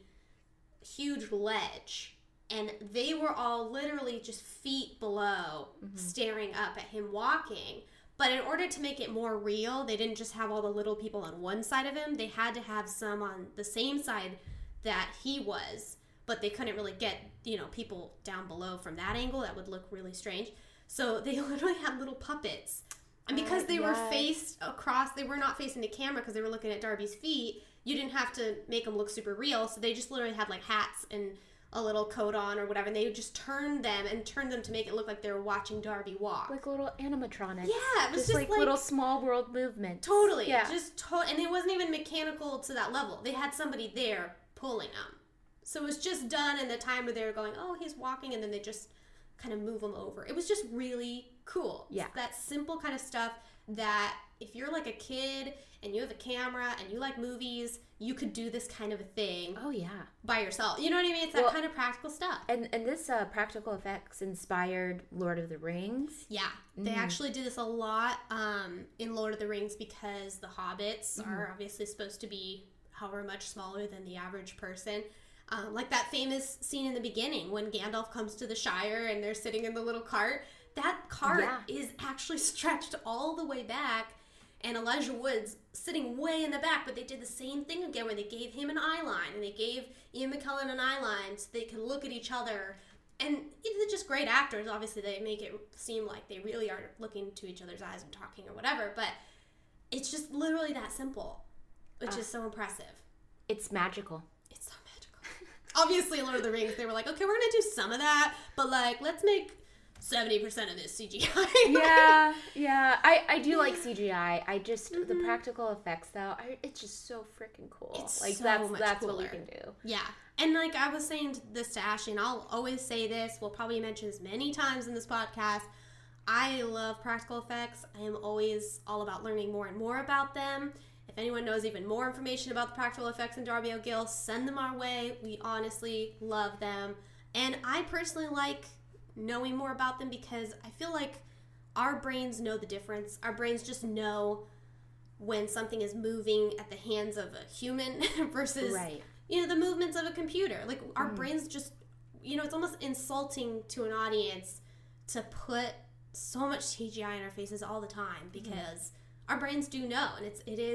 huge ledge, and they were all literally just feet below, staring up at him walking. But in order to make it more real, they didn't just have all the little people on one side of him. They had to have some on the same side that he was. But they couldn't really get, people down below from that angle. That would look really strange. So they literally had little puppets. And because they were faced across, they were not facing the camera because they were looking at Darby's feet, you didn't have to make them look super real. So they just literally had like hats and a little coat on or whatever, and they would just turn them to make it look like they were watching Darby walk. Like little animatronics. Yeah, it was just like little small world movements. Totally. Yeah. And it wasn't even mechanical to that level. They had somebody there pulling them. So it was just done in the time where they were going, oh, he's walking, and then they just kind of move him over. It was just really cool. Yeah. That simple kind of stuff that if you're like a kid and you have a camera and you like movies, you could do this kind of a thing. Oh, yeah. By yourself. You know what I mean? It's that kind of practical stuff. And this practical effects inspired Lord of the Rings. Yeah. They actually do this a lot in Lord of the Rings because the hobbits are obviously supposed to be however much smaller than the average person. Like that famous scene in the beginning when Gandalf comes to the Shire and they're sitting in the little cart. That cart is actually stretched all the way back, and Elijah Wood's sitting way in the back, but they did the same thing again where they gave him an eye line, and they gave Ian McKellen an eye line so they could look at each other. And they're just great actors. Obviously, they make it seem like they really are looking to each other's eyes and talking or whatever, but it's just literally that simple, which is so impressive. It's magical. It's so magical. Obviously, Lord of the Rings, they were like, okay, we're going to do some of that, but like, let's make 70% of this CGI. yeah. I do like CGI. I just the practical effects though. It's just so freaking cool. It's like so that's cooler. what we can do. Yeah, and like I was saying this to Ashley, and I'll always say this. We'll probably mention this many times in this podcast. I love practical effects. I am always all about learning more and more about them. If anyone knows even more information about the practical effects in Darby O'Gill, send them our way. We honestly love them, and I personally like knowing more about them because I feel like our brains know the difference. Our brains just know when something is moving at the hands of a human versus, the movements of a computer. Like, our brains just, it's almost insulting to an audience to put so much CGI in our faces all the time because our brains do know, and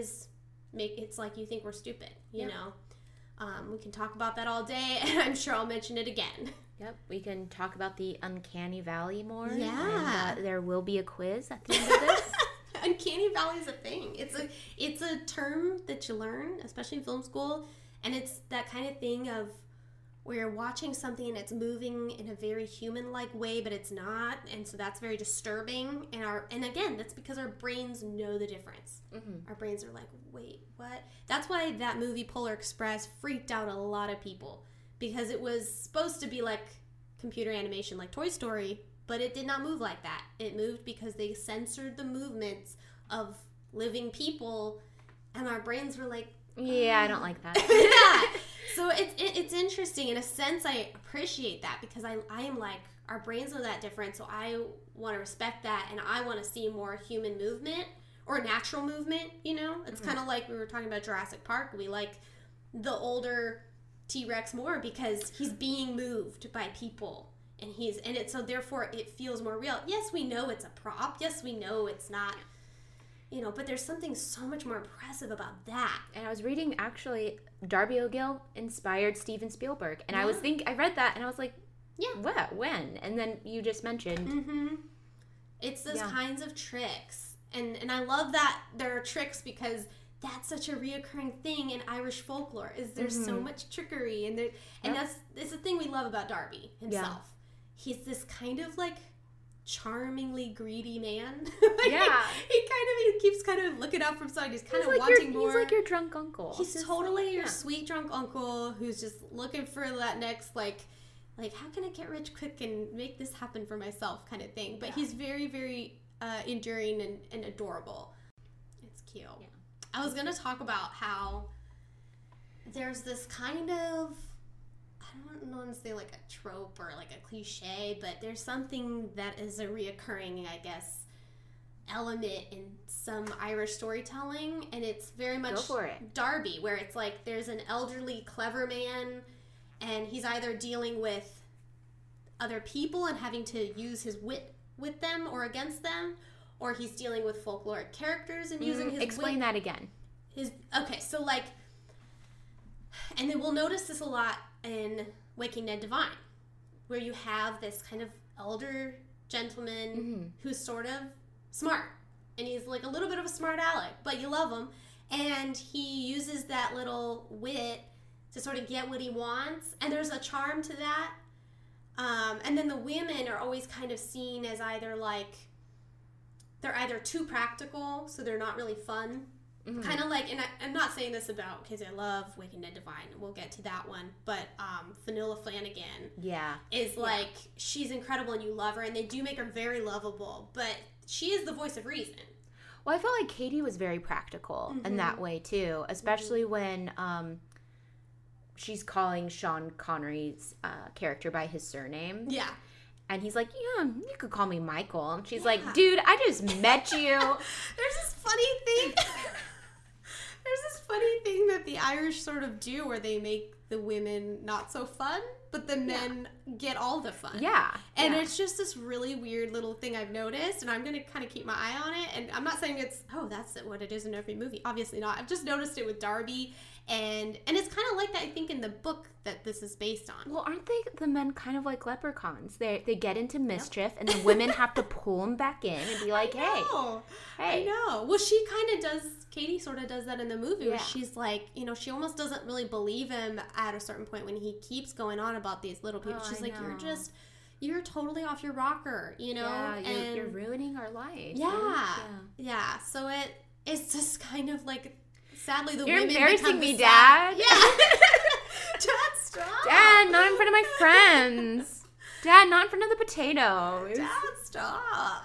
it's like you think we're stupid, you know? We can talk about that all day, and I'm sure I'll mention it again. Yep, we can talk about the Uncanny Valley more. Yeah. And, there will be a quiz at the end of this. Uncanny Valley is a thing. It's a term that you learn, especially in film school, and it's that kind of thing of where you're watching something and it's moving in a very human-like way, but it's not, and so that's very disturbing. And again, that's because our brains know the difference. Mm-hmm. Our brains are like, wait, what? That's why that movie Polar Express freaked out a lot of people, because it was supposed to be like computer animation, like Toy Story. But it did not move like that. It moved because they censored the movements of living people, and our brains were like, yeah, I don't like that. Yeah. So it's interesting. In a sense, I appreciate that, because I am like, our brains are that different, so I want to respect that, and I want to see more human movement or natural movement, you know? It's kind of like we were talking about Jurassic Park. We like the older T-Rex more because he's being moved by people. So therefore it feels more real. Yes, we know it's a prop. Yes, we know it's not, but there's something so much more impressive about that. And I was reading, actually, Darby O'Gill inspired Steven Spielberg. And I read that and I was like, yeah, what? When? And then you just mentioned. Mm-hmm. It's those kinds of tricks. And I love that there are tricks, because that's such a reoccurring thing in Irish folklore, is there's so much trickery. And that's the thing we love about Darby himself. Yeah. He's this kind of like charmingly greedy man. He keeps kind of looking out from side. He's kind of like wanting more. He's like your drunk uncle. He's totally your sweet drunk uncle who's just looking for that next like how can I get rich quick and make this happen for myself kind of thing. But he's very, very enduring and adorable. It's cute. Yeah. I was gonna talk about how there's this kind of, I don't want to say like a trope or like a cliche, but there's something that is a reoccurring, I guess, element in some Irish storytelling, and it's very much Darby, where it's like there's an elderly, clever man, and he's either dealing with other people and having to use his wit with them or against them, or he's dealing with folkloric characters and using his Explain wit. that again. So like, and then we'll notice this a lot in Waking Ned Divine, where you have this kind of elder gentleman who's sort of smart, and he's like a little bit of a smart aleck, but you love him, and he uses that little wit to sort of get what he wants, and there's a charm to that. And then the women are always kind of seen as they're either too practical, so they're not really fun. Mm-hmm. Kind of like, and I'm not saying this about, because I love Waking Ned Divine, we'll get to that one, but Fionnuala Flanagan is like, she's incredible and you love her, and they do make her very lovable, but she is the voice of reason. Well, I felt like Katie was very practical in that way too, especially when she's calling Sean Connery's character by his surname. Yeah. And he's like, yeah, you could call me Michael. And she's like, dude, I just met you. There's this funny thing. That the Irish sort of do, where they make the women not so fun, but the men get all the fun. Yeah. And it's just this really weird little thing I've noticed, and I'm going to kind of keep my eye on it. And I'm not saying that's what it is in every movie. Obviously not. I've just noticed it with Darby. And it's kind of like that, I think, in the book that this is based on. Well, aren't the men kind of like leprechauns? They get into mischief, and the women have to pull them back in and be like, hey. I know. Well, Katie sort of does that in the movie, where she's like, she almost doesn't really believe him at a certain point when he keeps going on about these little people. She's like, you're totally off your rocker, Yeah, you're ruining our life. Yeah. So it's just kind of like, sadly, the You're women embarrassing me, Dad. Yeah. Dad, stop. Dad, not in front of my friends. Dad, not in front of the potatoes. Dad, stop.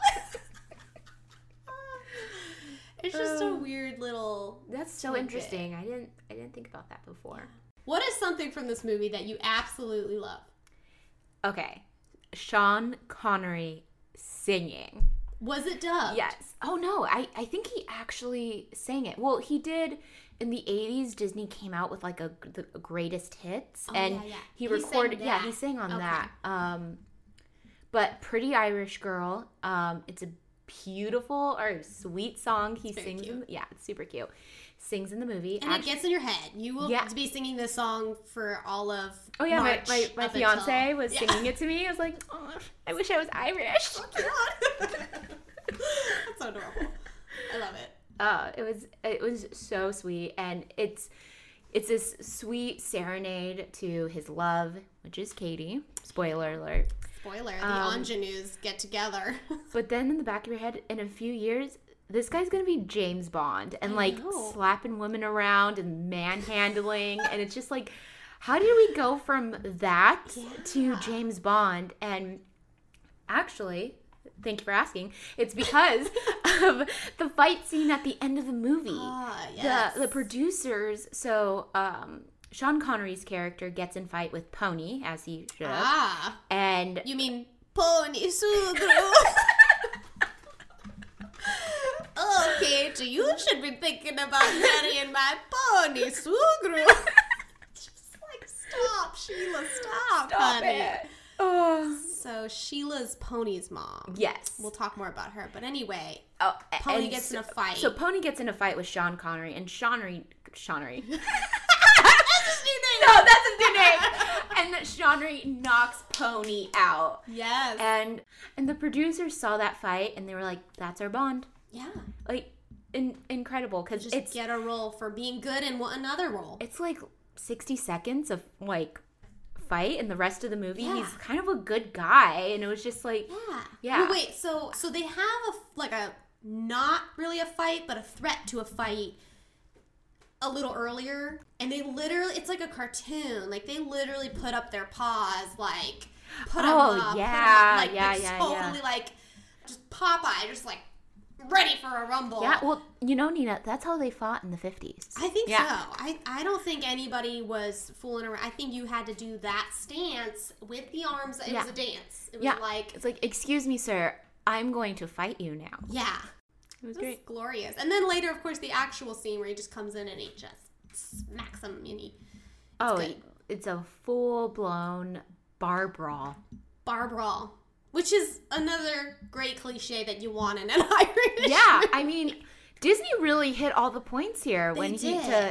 It's just a weird little. That's so interesting. I didn't think about that before. What is something from this movie that you absolutely love? Okay, Sean Connery singing. Was it dubbed? Yes. Oh, no. I think he actually sang it. Well, he did. In the 80s, Disney came out with like the greatest hits. And he recorded. He sang on that. But Pretty Irish Girl. It's a beautiful or sweet song he sings. It's super cute. Sings in the movie. And it gets in your head. You will be singing this song for all of March. My fiance was singing it to me. I was like, oh, I wish I was Irish. Oh, God. That's so adorable. I love it. It was so sweet, and it's this sweet serenade to his love, which is Katie. Spoiler alert. Spoiler, the ingenues get together. But then in the back of your head, in a few years, this guy's going to be James Bond and, like, slapping women around and manhandling. And it's just like, how did we go from that to James Bond? And actually, thank you for asking. It's because of the fight scene at the end of the movie. Yes. The producers, so Sean Connery's character gets in fight with Pony, as he should have. And you mean Pony Sugru? Okay, so you should be thinking about marrying my Pony Sugru. Just like, stop, Sheila, stop honey. It. Oh. So Sheila's Pony's mom. Yes. We'll talk more about her. But anyway, Pony gets in a fight. So Pony gets in a fight with Sean Connery, and Seannery. That's his new name. No, that's his new name. And Seannery knocks Pony out. Yes. And the producers saw that fight, and they were like, "That's our Bond." Yeah. Like, incredible, because it's get a role for being good in another role. It's like 60 seconds of like fight, and the rest of the movie he's kind of a good guy, and it was just like Well, wait, so they have a not really a fight, but a threat to a fight a little earlier, and they literally, it's like a cartoon, like they literally put up their paws, like put them up, totally like just Popeye, just like ready for a rumble. Yeah, well, Nina, that's how they fought in the 50s. I think so. I don't think anybody was fooling around. I think you had to do that stance with the arms. It was a dance. It was like... It's like, excuse me, sir, I'm going to fight you now. Yeah. It was great. Glorious. And then later, of course, the actual scene where he just comes in and he just smacks him. And it's a full-blown bar brawl. Bar brawl. Which is another great cliche that you want in an Irish. Yeah, I mean, Disney really hit all the points here they got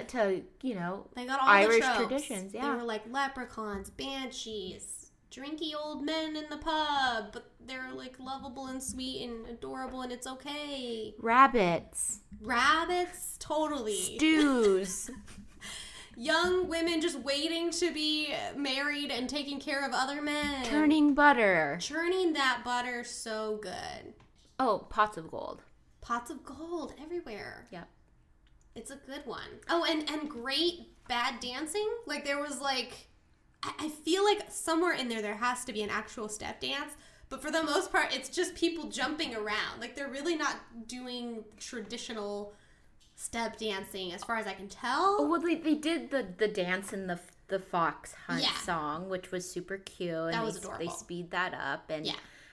all Irish the traditions. Yeah, they were like leprechauns, banshees, drinky old men in the pub, but they're like lovable and sweet and adorable, and it's okay. Rabbits, totally. Stews. Young women just waiting to be married and taking care of other men. Churning butter. Churning that butter so good. Oh, pots of gold. Pots of gold everywhere. Yep. It's a good one. Oh, and great bad dancing. Like there was like, I feel like somewhere in there has to be an actual step dance. But for the most part, it's just people jumping around. Like they're really not doing traditional step dancing as far as I can tell. Oh, well, they did the dance in the Fox Hunt song, which was super cute. That was adorable. They speed that up. And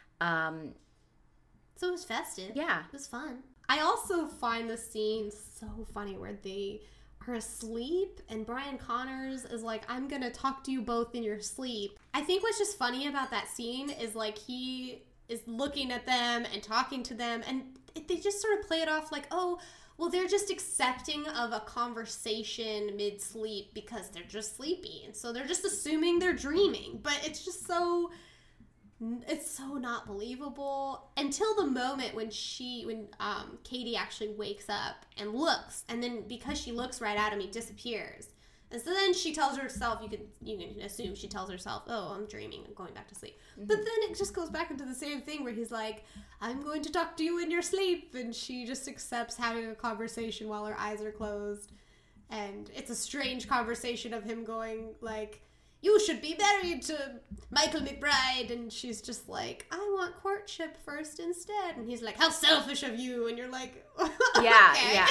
so it was festive. Yeah. It was fun. I also find the scene so funny where they are asleep and Brian Connors is like, I'm gonna talk to you both in your sleep. I think what's just funny about that scene is like he is looking at them and talking to them, and they just sort of play it off like, oh, well, they're just accepting of a conversation mid-sleep because they're just sleepy. And so they're just assuming they're dreaming. But it's just so not believable until the moment when Katie actually wakes up and looks. And then because she looks right at him, he disappears. And so then she tells herself, you can assume she tells herself, oh, I'm dreaming, I'm going back to sleep. Mm-hmm. But then it just goes back into the same thing where he's like, I'm going to talk to you in your sleep. And she just accepts having a conversation while her eyes are closed. And it's a strange conversation of him going like, you should be married to Michael McBride. And she's just like, I want courtship first instead. And he's like, how selfish of you. And you're like, yeah.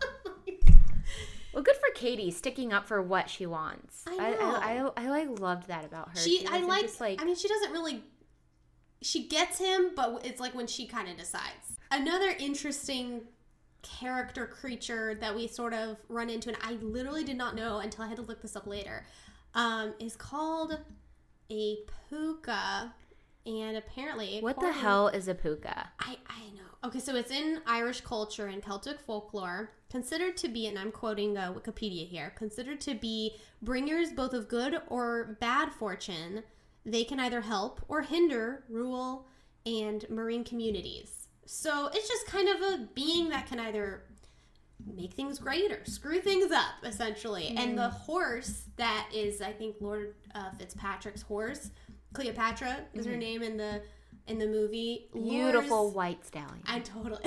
Well, good for Katie sticking up for what she wants. I know. I loved that about her. She doesn't really. She gets him, but it's like when she kind of decides. Another interesting character creature that we sort of run into, and I literally did not know until I had to look this up later, is called a puka. And apparently... What the hell is a puka? I know. Okay, so it's in Irish culture and Celtic folklore, considered to be, and I'm quoting Wikipedia here, considered to be bringers both of good or bad fortune. They can either help or hinder rural and marine communities. So it's just kind of a being that can either make things great or screw things up, essentially. And the horse that is, I think, Lord Fitzpatrick's horse, Cleopatra is her name in the movie. Beautiful white stallion. I totally.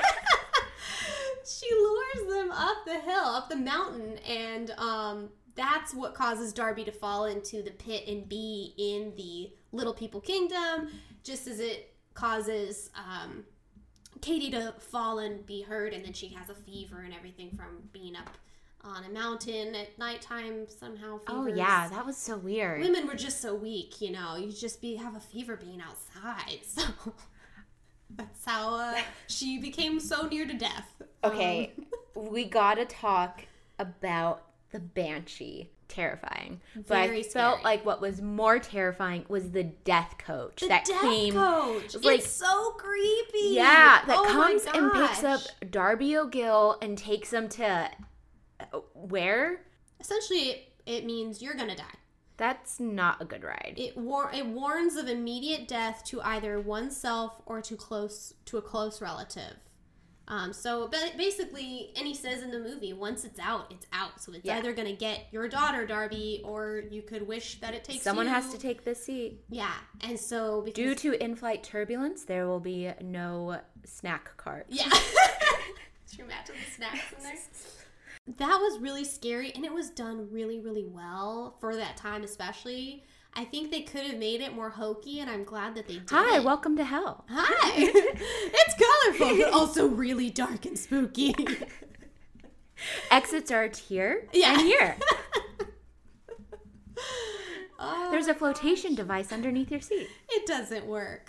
She lures them up the hill, up the mountain, and that's what causes Darby to fall into the pit and be in the Little People Kingdom, just as it causes Katie to fall and be hurt, and then she has a fever and everything from being up on a mountain at nighttime somehow. Fevers. Oh yeah, that was so weird. Women were just so weak, you know. You just have a fever being outside, so that's how she became so near to death. Okay, we gotta talk about the Banshee. Terrifying, but I felt like what was more terrifying was the death coach coach. Like, it's so creepy. Yeah, that comes and picks up Darby O'Gill and takes him to where? Essentially, it means you're gonna die. That's not a good ride. It warns of immediate death to either oneself or to a close relative. So basically, and he says in the movie, once it's out, it's out. So it's either going to get your daughter, Darby, or you could wish that it takes Someone has to take the seat. Yeah. And so due to in-flight turbulence, there will be no snack cart. Yeah. Should you imagine the snacks in there? That was really scary, and it was done really, really well for that time especially. I think they could have made it more hokey, and I'm glad that they did. Hi, welcome to hell. Hi. It's colorful, but also really dark and spooky. Exits are here and here. There's a flotation device underneath your seat. It doesn't work.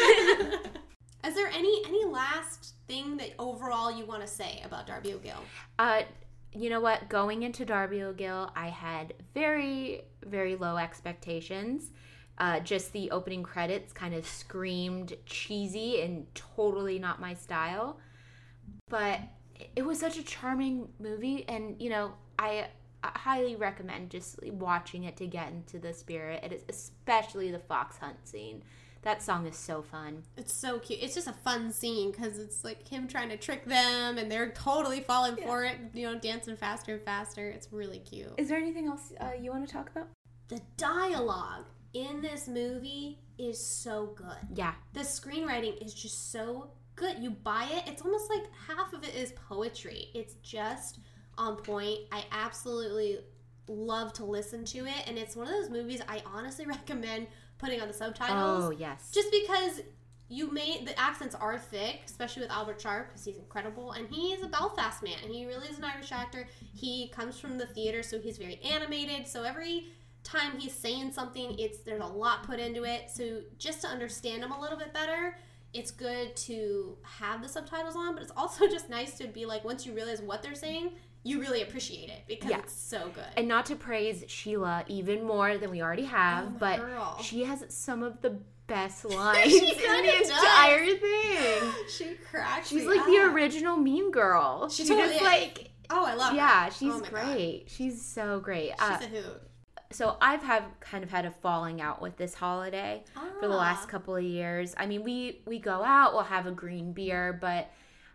Is there any last thing that overall you want to say about Darby O'Gill? You know what? Going into Darby O'Gill, I had very, very low expectations. Just the opening credits kind of screamed cheesy and totally not my style. But it was such a charming movie, and, you know, I highly recommend just watching it to get into the spirit, and especially the fox hunt scene. That song is so fun. It's so cute. It's just a fun scene because it's like him trying to trick them and they're totally falling for it, you know, dancing faster and faster. It's really cute. Is there anything else you want to talk about? The dialogue in this movie is so good. Yeah. The screenwriting is just so good. You buy it. It's almost like half of it is poetry. It's just on point. I absolutely love to listen to it. And it's one of those movies I honestly recommend putting on the subtitles. Oh, yes. Just because the accents are thick, especially with Albert Sharp, because he's incredible. And he is a Belfast man. And he really is an Irish actor. He comes from the theater, so he's very animated. So every time he's saying something, there's a lot put into it. So just to understand him a little bit better, it's good to have the subtitles on. But it's also just nice to be like, once you realize what they're saying, you really appreciate it because it's so good. And not to praise Sheila even more than we already have, but girl. She has some of the best lines in the entire thing. She cracks She's me like up. the original Mean Girl. She totally just like... Oh, I love her. Yeah, she's God. great. She's so great. She's a hoot. So I've kind of had a falling out with this holiday for the last couple of years. I mean, we go out, we'll have a green beer, but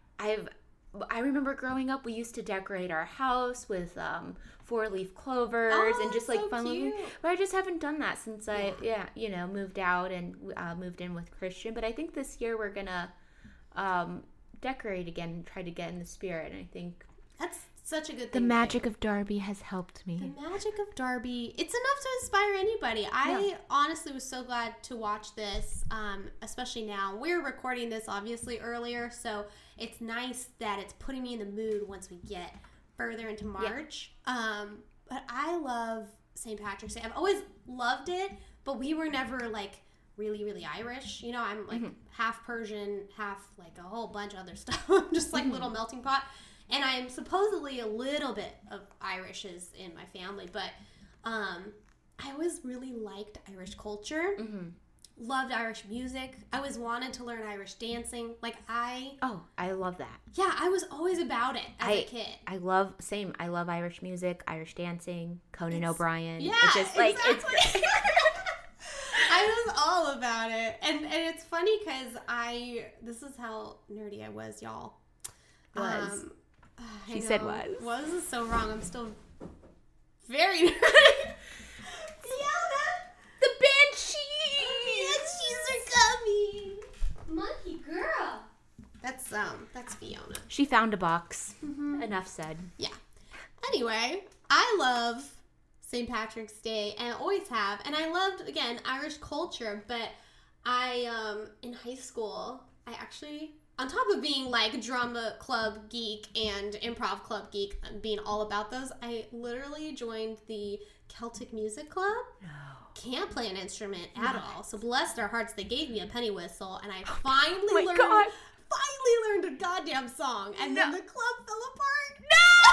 I remember growing up, we used to decorate our house with 4-leaf clovers and just like fun little. But I just haven't done that since I moved out and moved in with Christian. But I think this year we're gonna decorate again and try to get in the spirit. And I think that's such a good thing. The magic of Darby has helped me. The magic of Darby. It's enough to inspire anybody. I honestly was so glad to watch this, especially now. We're recording this obviously earlier, so it's nice that it's putting me in the mood once we get further into March. Yeah. But I love St. Patrick's Day. I've always loved it, but we were never like really, really Irish. You know, I'm like half Persian, half like a whole bunch of other stuff. Just like little melting pot. And I'm supposedly a little bit of Irish in my family, but I always really liked Irish culture. loved Irish music. I always wanted to learn Irish dancing. Like I love that. Yeah, I was always about it as a kid. I love Irish music, Irish dancing, Conan O'Brien. Yeah, it's just like exactly. it's I was all about it. And it's funny because this is how nerdy I was, y'all. She said was. Well, this is so wrong. I'm still very nerdy. The Banshees! Banshees are coming! Monkey girl! That's Fiona. She found a box. Mm-hmm. Enough said. Yeah. Anyway, I love St. Patrick's Day, and I always have. And I loved, again, Irish culture, but in high school, I actually, on top of being like drama club geek and improv club geek, and being all about those, I literally joined the Celtic Music Club. No. Can't play an instrument at all. So bless their hearts, they gave me a penny whistle, and I finally learned a goddamn song, and then the club fell apart. No!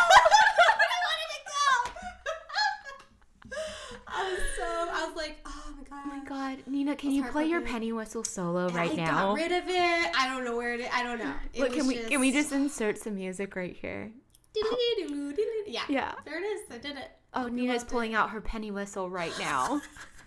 I wanted to go. I was like, oh my god, Nina, can you play your penny whistle solo right now? I got rid of it. I don't know where it is. I don't know. Look, can we just insert some music right here? Yeah. There it is. I did it. Oh, Nina's pulling out her penny whistle right now.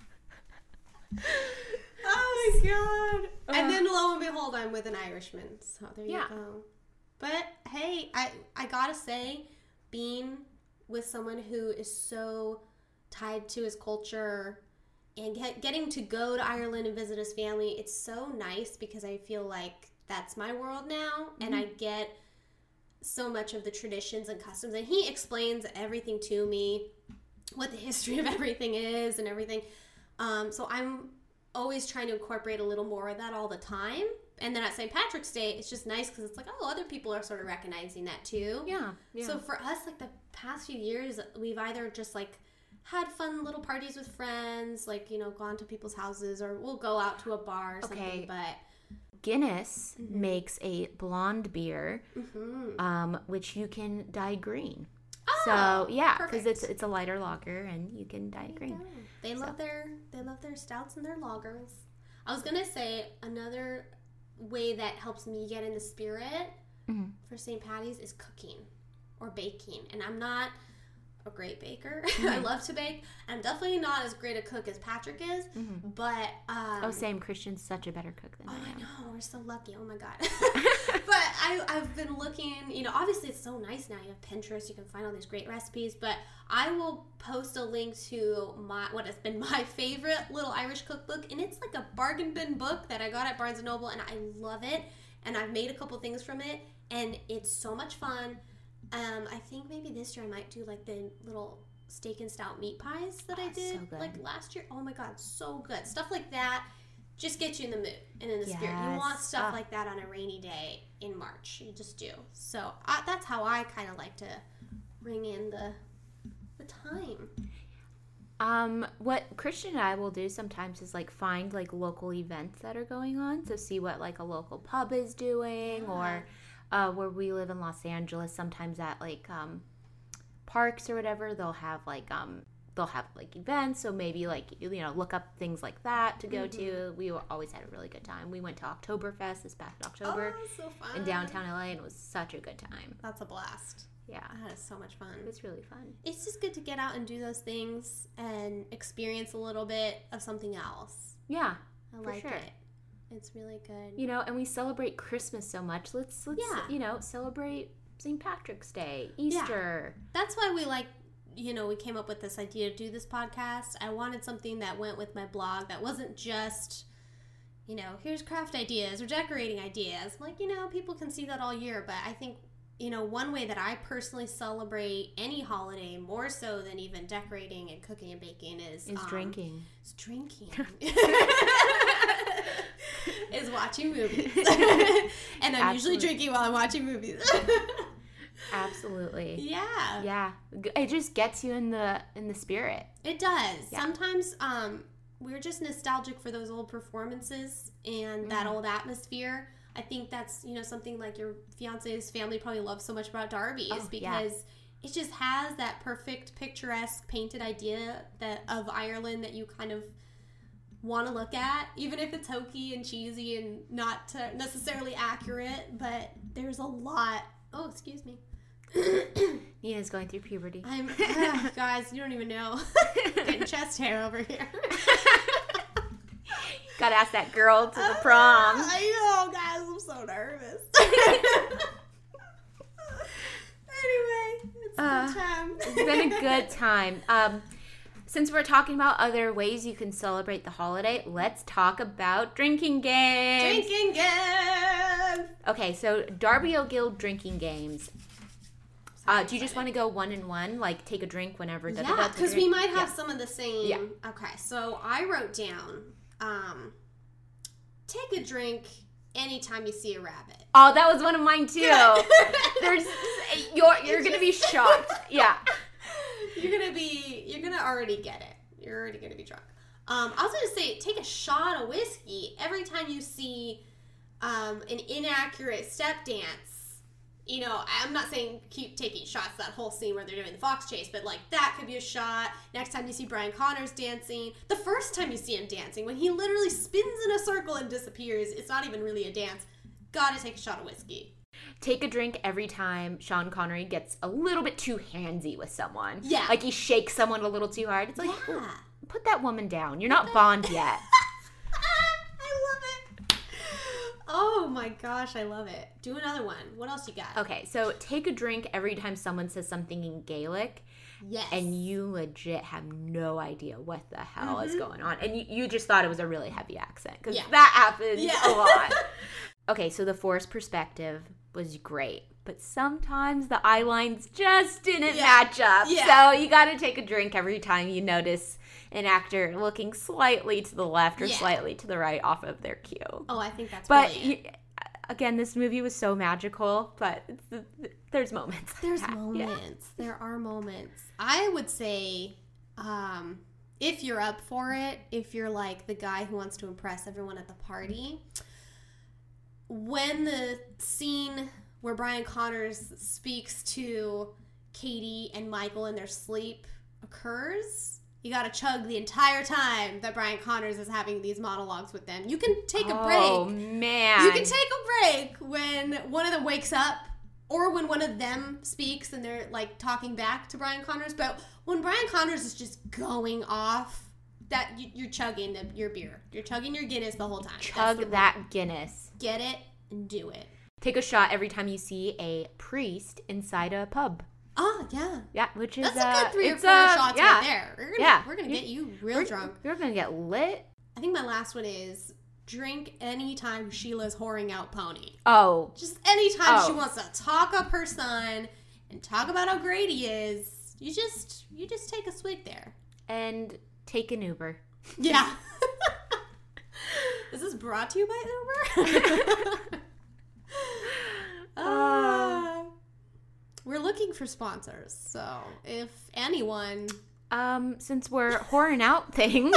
Oh my god. And then lo and behold, I'm with an Irishman. So there you go. But hey, I gotta say, being with someone who is so tied to his culture and getting to go to Ireland and visit his family, it's so nice because I feel like that's my world now, and I get so much of the traditions and customs, and he explains everything to me, what the history of everything is and everything. So I'm always trying to incorporate a little more of that all the time. And then at St. Patrick's Day, it's just nice because it's like, oh, other people are sort of recognizing that too. Yeah. So for us, like the past few years, we've either just like had fun little parties with friends, like, gone to people's houses, or we'll go out to a bar or something. But Guinness makes a blonde beer, which you can dye green. Oh, so yeah, because it's a lighter lager and you can dye it green. They love their stouts and their lagers. I was gonna say another way that helps me get in the spirit for St. Patty's is cooking or baking, and I'm not a great baker. I love to bake. I'm definitely not as great a cook as Patrick is, but same. Christian's such a better cook than I am. I know, we're so lucky. Oh my god. But I've been looking, obviously it's so nice now. You have Pinterest, you can find all these great recipes, but I will post a link to what has been my favorite little Irish cookbook, and it's like a bargain bin book that I got at Barnes & Noble, and I love it, and I've made a couple things from it, and it's so much fun. I think maybe this year I might do like the little steak and stout meat pies that I did like last year. Oh my god, so good. Stuff like that just gets you in the mood and in the spirit. You want stuff like that on a rainy day in March. You just do. So that's how I kind of like to bring in the time. What Christian and I will do sometimes is like find like local events that are going on. So see what like a local pub is doing, or where we live in Los Angeles, sometimes at like parks or whatever, they'll have like events. So maybe like look up things like that to go to. We always had a really good time. We went to Oktoberfest this past October so fun. in downtown LA, and it was such a good time. That's a blast. Yeah, that is so much fun. It was really fun. It's just good to get out and do those things and experience a little bit of something else. Yeah, I like it. It's really good. And we celebrate Christmas so much. Let's celebrate St. Patrick's Day, Easter. Yeah. That's why we came up with this idea to do this podcast. I wanted something that went with my blog that wasn't just, here's craft ideas or decorating ideas. Like, people can see that all year, but I think, one way that I personally celebrate any holiday more so than even decorating and cooking and baking is drinking. It's drinking. Is watching movies. And I'm usually drinking while I'm watching movies. Absolutely. Yeah. Yeah. It just gets you in the spirit. It does. Yeah. Sometimes we're just nostalgic for those old performances and that old atmosphere. I think that's, something like your fiance's family probably loves so much about Darby is because it just has that perfect picturesque painted idea of Ireland that you kind of want to look at, even if it's hokey and cheesy and not necessarily accurate, but there's a lot. Oh, excuse me. Nina's going through puberty. Guys, you don't even know. Getting chest hair over here. Gotta ask that girl to the prom. I know, guys. I'm so nervous. Anyway, it's a good time. It's been a good time. Since we're talking about other ways you can celebrate the holiday, let's talk about drinking games. Drinking games. Okay, so Darby O'Gill drinking games. Do you just want to go one and one, like take a drink whenever? Yeah, because we might have some of the same. Yeah. Okay, so I wrote down, take a drink anytime you see a rabbit. Oh, that was one of mine too. You're gonna be shocked. Yeah, you're gonna already get it. You're already gonna be drunk. I was gonna say take a shot of whiskey every time you see an inaccurate step dance. You know, I'm not saying keep taking shots, that whole scene where they're doing the fox chase, but like that could be a shot. Next time you see Brian Connors dancing, the first time you see him dancing, when he literally spins in a circle and disappears, it's not even really a dance. Gotta take a shot of whiskey. Take a drink every time Sean Connery gets a little bit too handsy with someone. Yeah. Like he shakes someone a little too hard. It's like, put that woman down. You're not Bond yet. Oh my gosh, I love it. Do another one. What else you got? Okay, so take a drink every time someone says something in Gaelic. Yes. And you legit have no idea what the hell is going on. And you just thought it was a really heavy accent. Because that happens a lot. Okay, so the forced perspective was great. But sometimes the eye lines just didn't match up. Yeah. So you got to take a drink every time you notice an actor looking slightly to the left or slightly to the right off of their cue. Oh, I think that's brilliant. Again, this movie was so magical, but there's moments. There's moments. Yeah. There are moments. I would say, if you're up for it, if you're like the guy who wants to impress everyone at the party, when the scene where Brian Connors speaks to Katie and Michael in their sleep occurs, you gotta chug the entire time that Brian Connors is having these monologues with them. You can take a break. Oh, man. You can take a break when one of them wakes up or when one of them speaks and they're, like, talking back to Brian Connors. But when Brian Connors is just going off, that you're chugging your beer. You're chugging your Guinness the whole time. Chug that Guinness. Get it and do it. Take a shot every time you see a priest inside a pub. Oh, yeah. Yeah, which is... That's a good 3 or 4 shots right there. We're gonna get you real drunk. You're going to get lit. I think my last one is drink anytime Sheila's whoring out Pony. Oh. Just anytime she wants to talk up her son and talk about how great he is, you just take a swig there. And take an Uber. Yeah. Is this brought to you by Uber? We're looking for sponsors, so if anyone... Since we're whoring out things...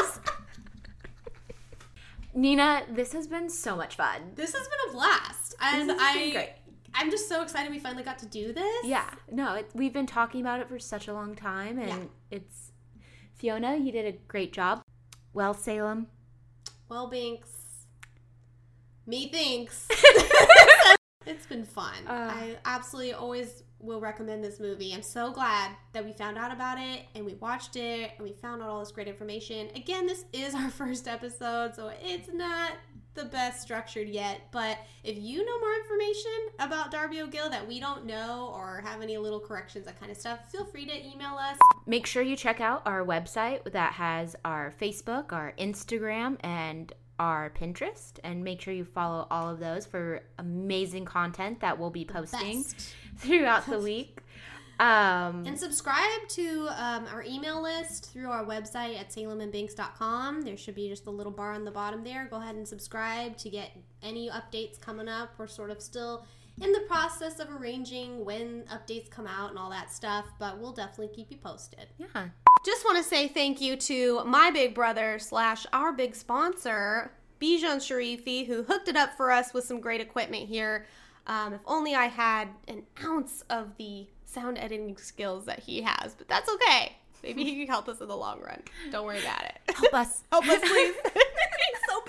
Nina, this has been so much fun. This has been a blast. And great. I'm just so excited we finally got to do this. Yeah. No, we've been talking about it for such a long time, and it's... Fiona, you did a great job. Well, Salem. Well, Binks. Methinks. It's been fun. I absolutely always will recommend this movie. I'm so glad that we found out about it and we watched it and we found out all this great information. Again, this is our first episode, so it's not the best structured yet. But if you know more information about Darby O'Gill that we don't know or have any little corrections, that kind of stuff, feel free to email us. Make sure you check out our website that has our Facebook, our Instagram, and our Pinterest, and make sure you follow all of those for amazing content that we'll be posting throughout the week. And subscribe to our email list through our website at salemandbinks.com. There should be just a little bar on the bottom there. Go ahead and subscribe to get any updates coming up. We're sort of still in the process of arranging when updates come out and all that stuff, but we'll definitely keep you posted. Yeah. Just want to say thank you to my big brother / our big sponsor, Bijan Sharifi, who hooked it up for us with some great equipment here. If only I had an ounce of the sound editing skills that he has, but that's okay. Maybe he can help us in the long run. Don't worry about it. Help us. Help us, please.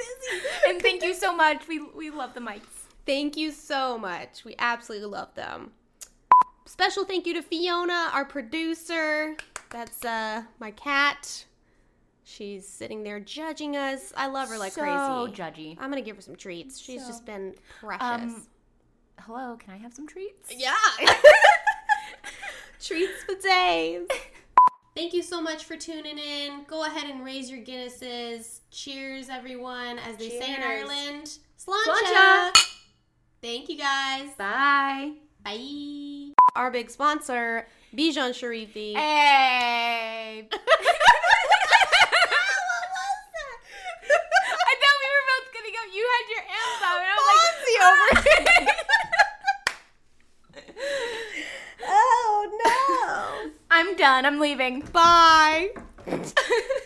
busy. And thank you so much. We love the mics. Thank you so much. We absolutely love them. Special thank you to Fiona, our producer. That's my cat. She's sitting there judging us. I love her like crazy. So judgy. I'm going to give her some treats. She's just been precious. Hello, can I have some treats? Yeah. Treats for days. Thank you so much for tuning in. Go ahead and raise your Guinnesses. Cheers, everyone. As they say in Ireland. Sláinte. Thank you, guys. Bye. Bye. Our big sponsor, Bijan Sharifi. Hey. What was that? I thought we were both going to go. You had your hands out, and I was like, over. Oh, no. I'm done. I'm leaving. Bye.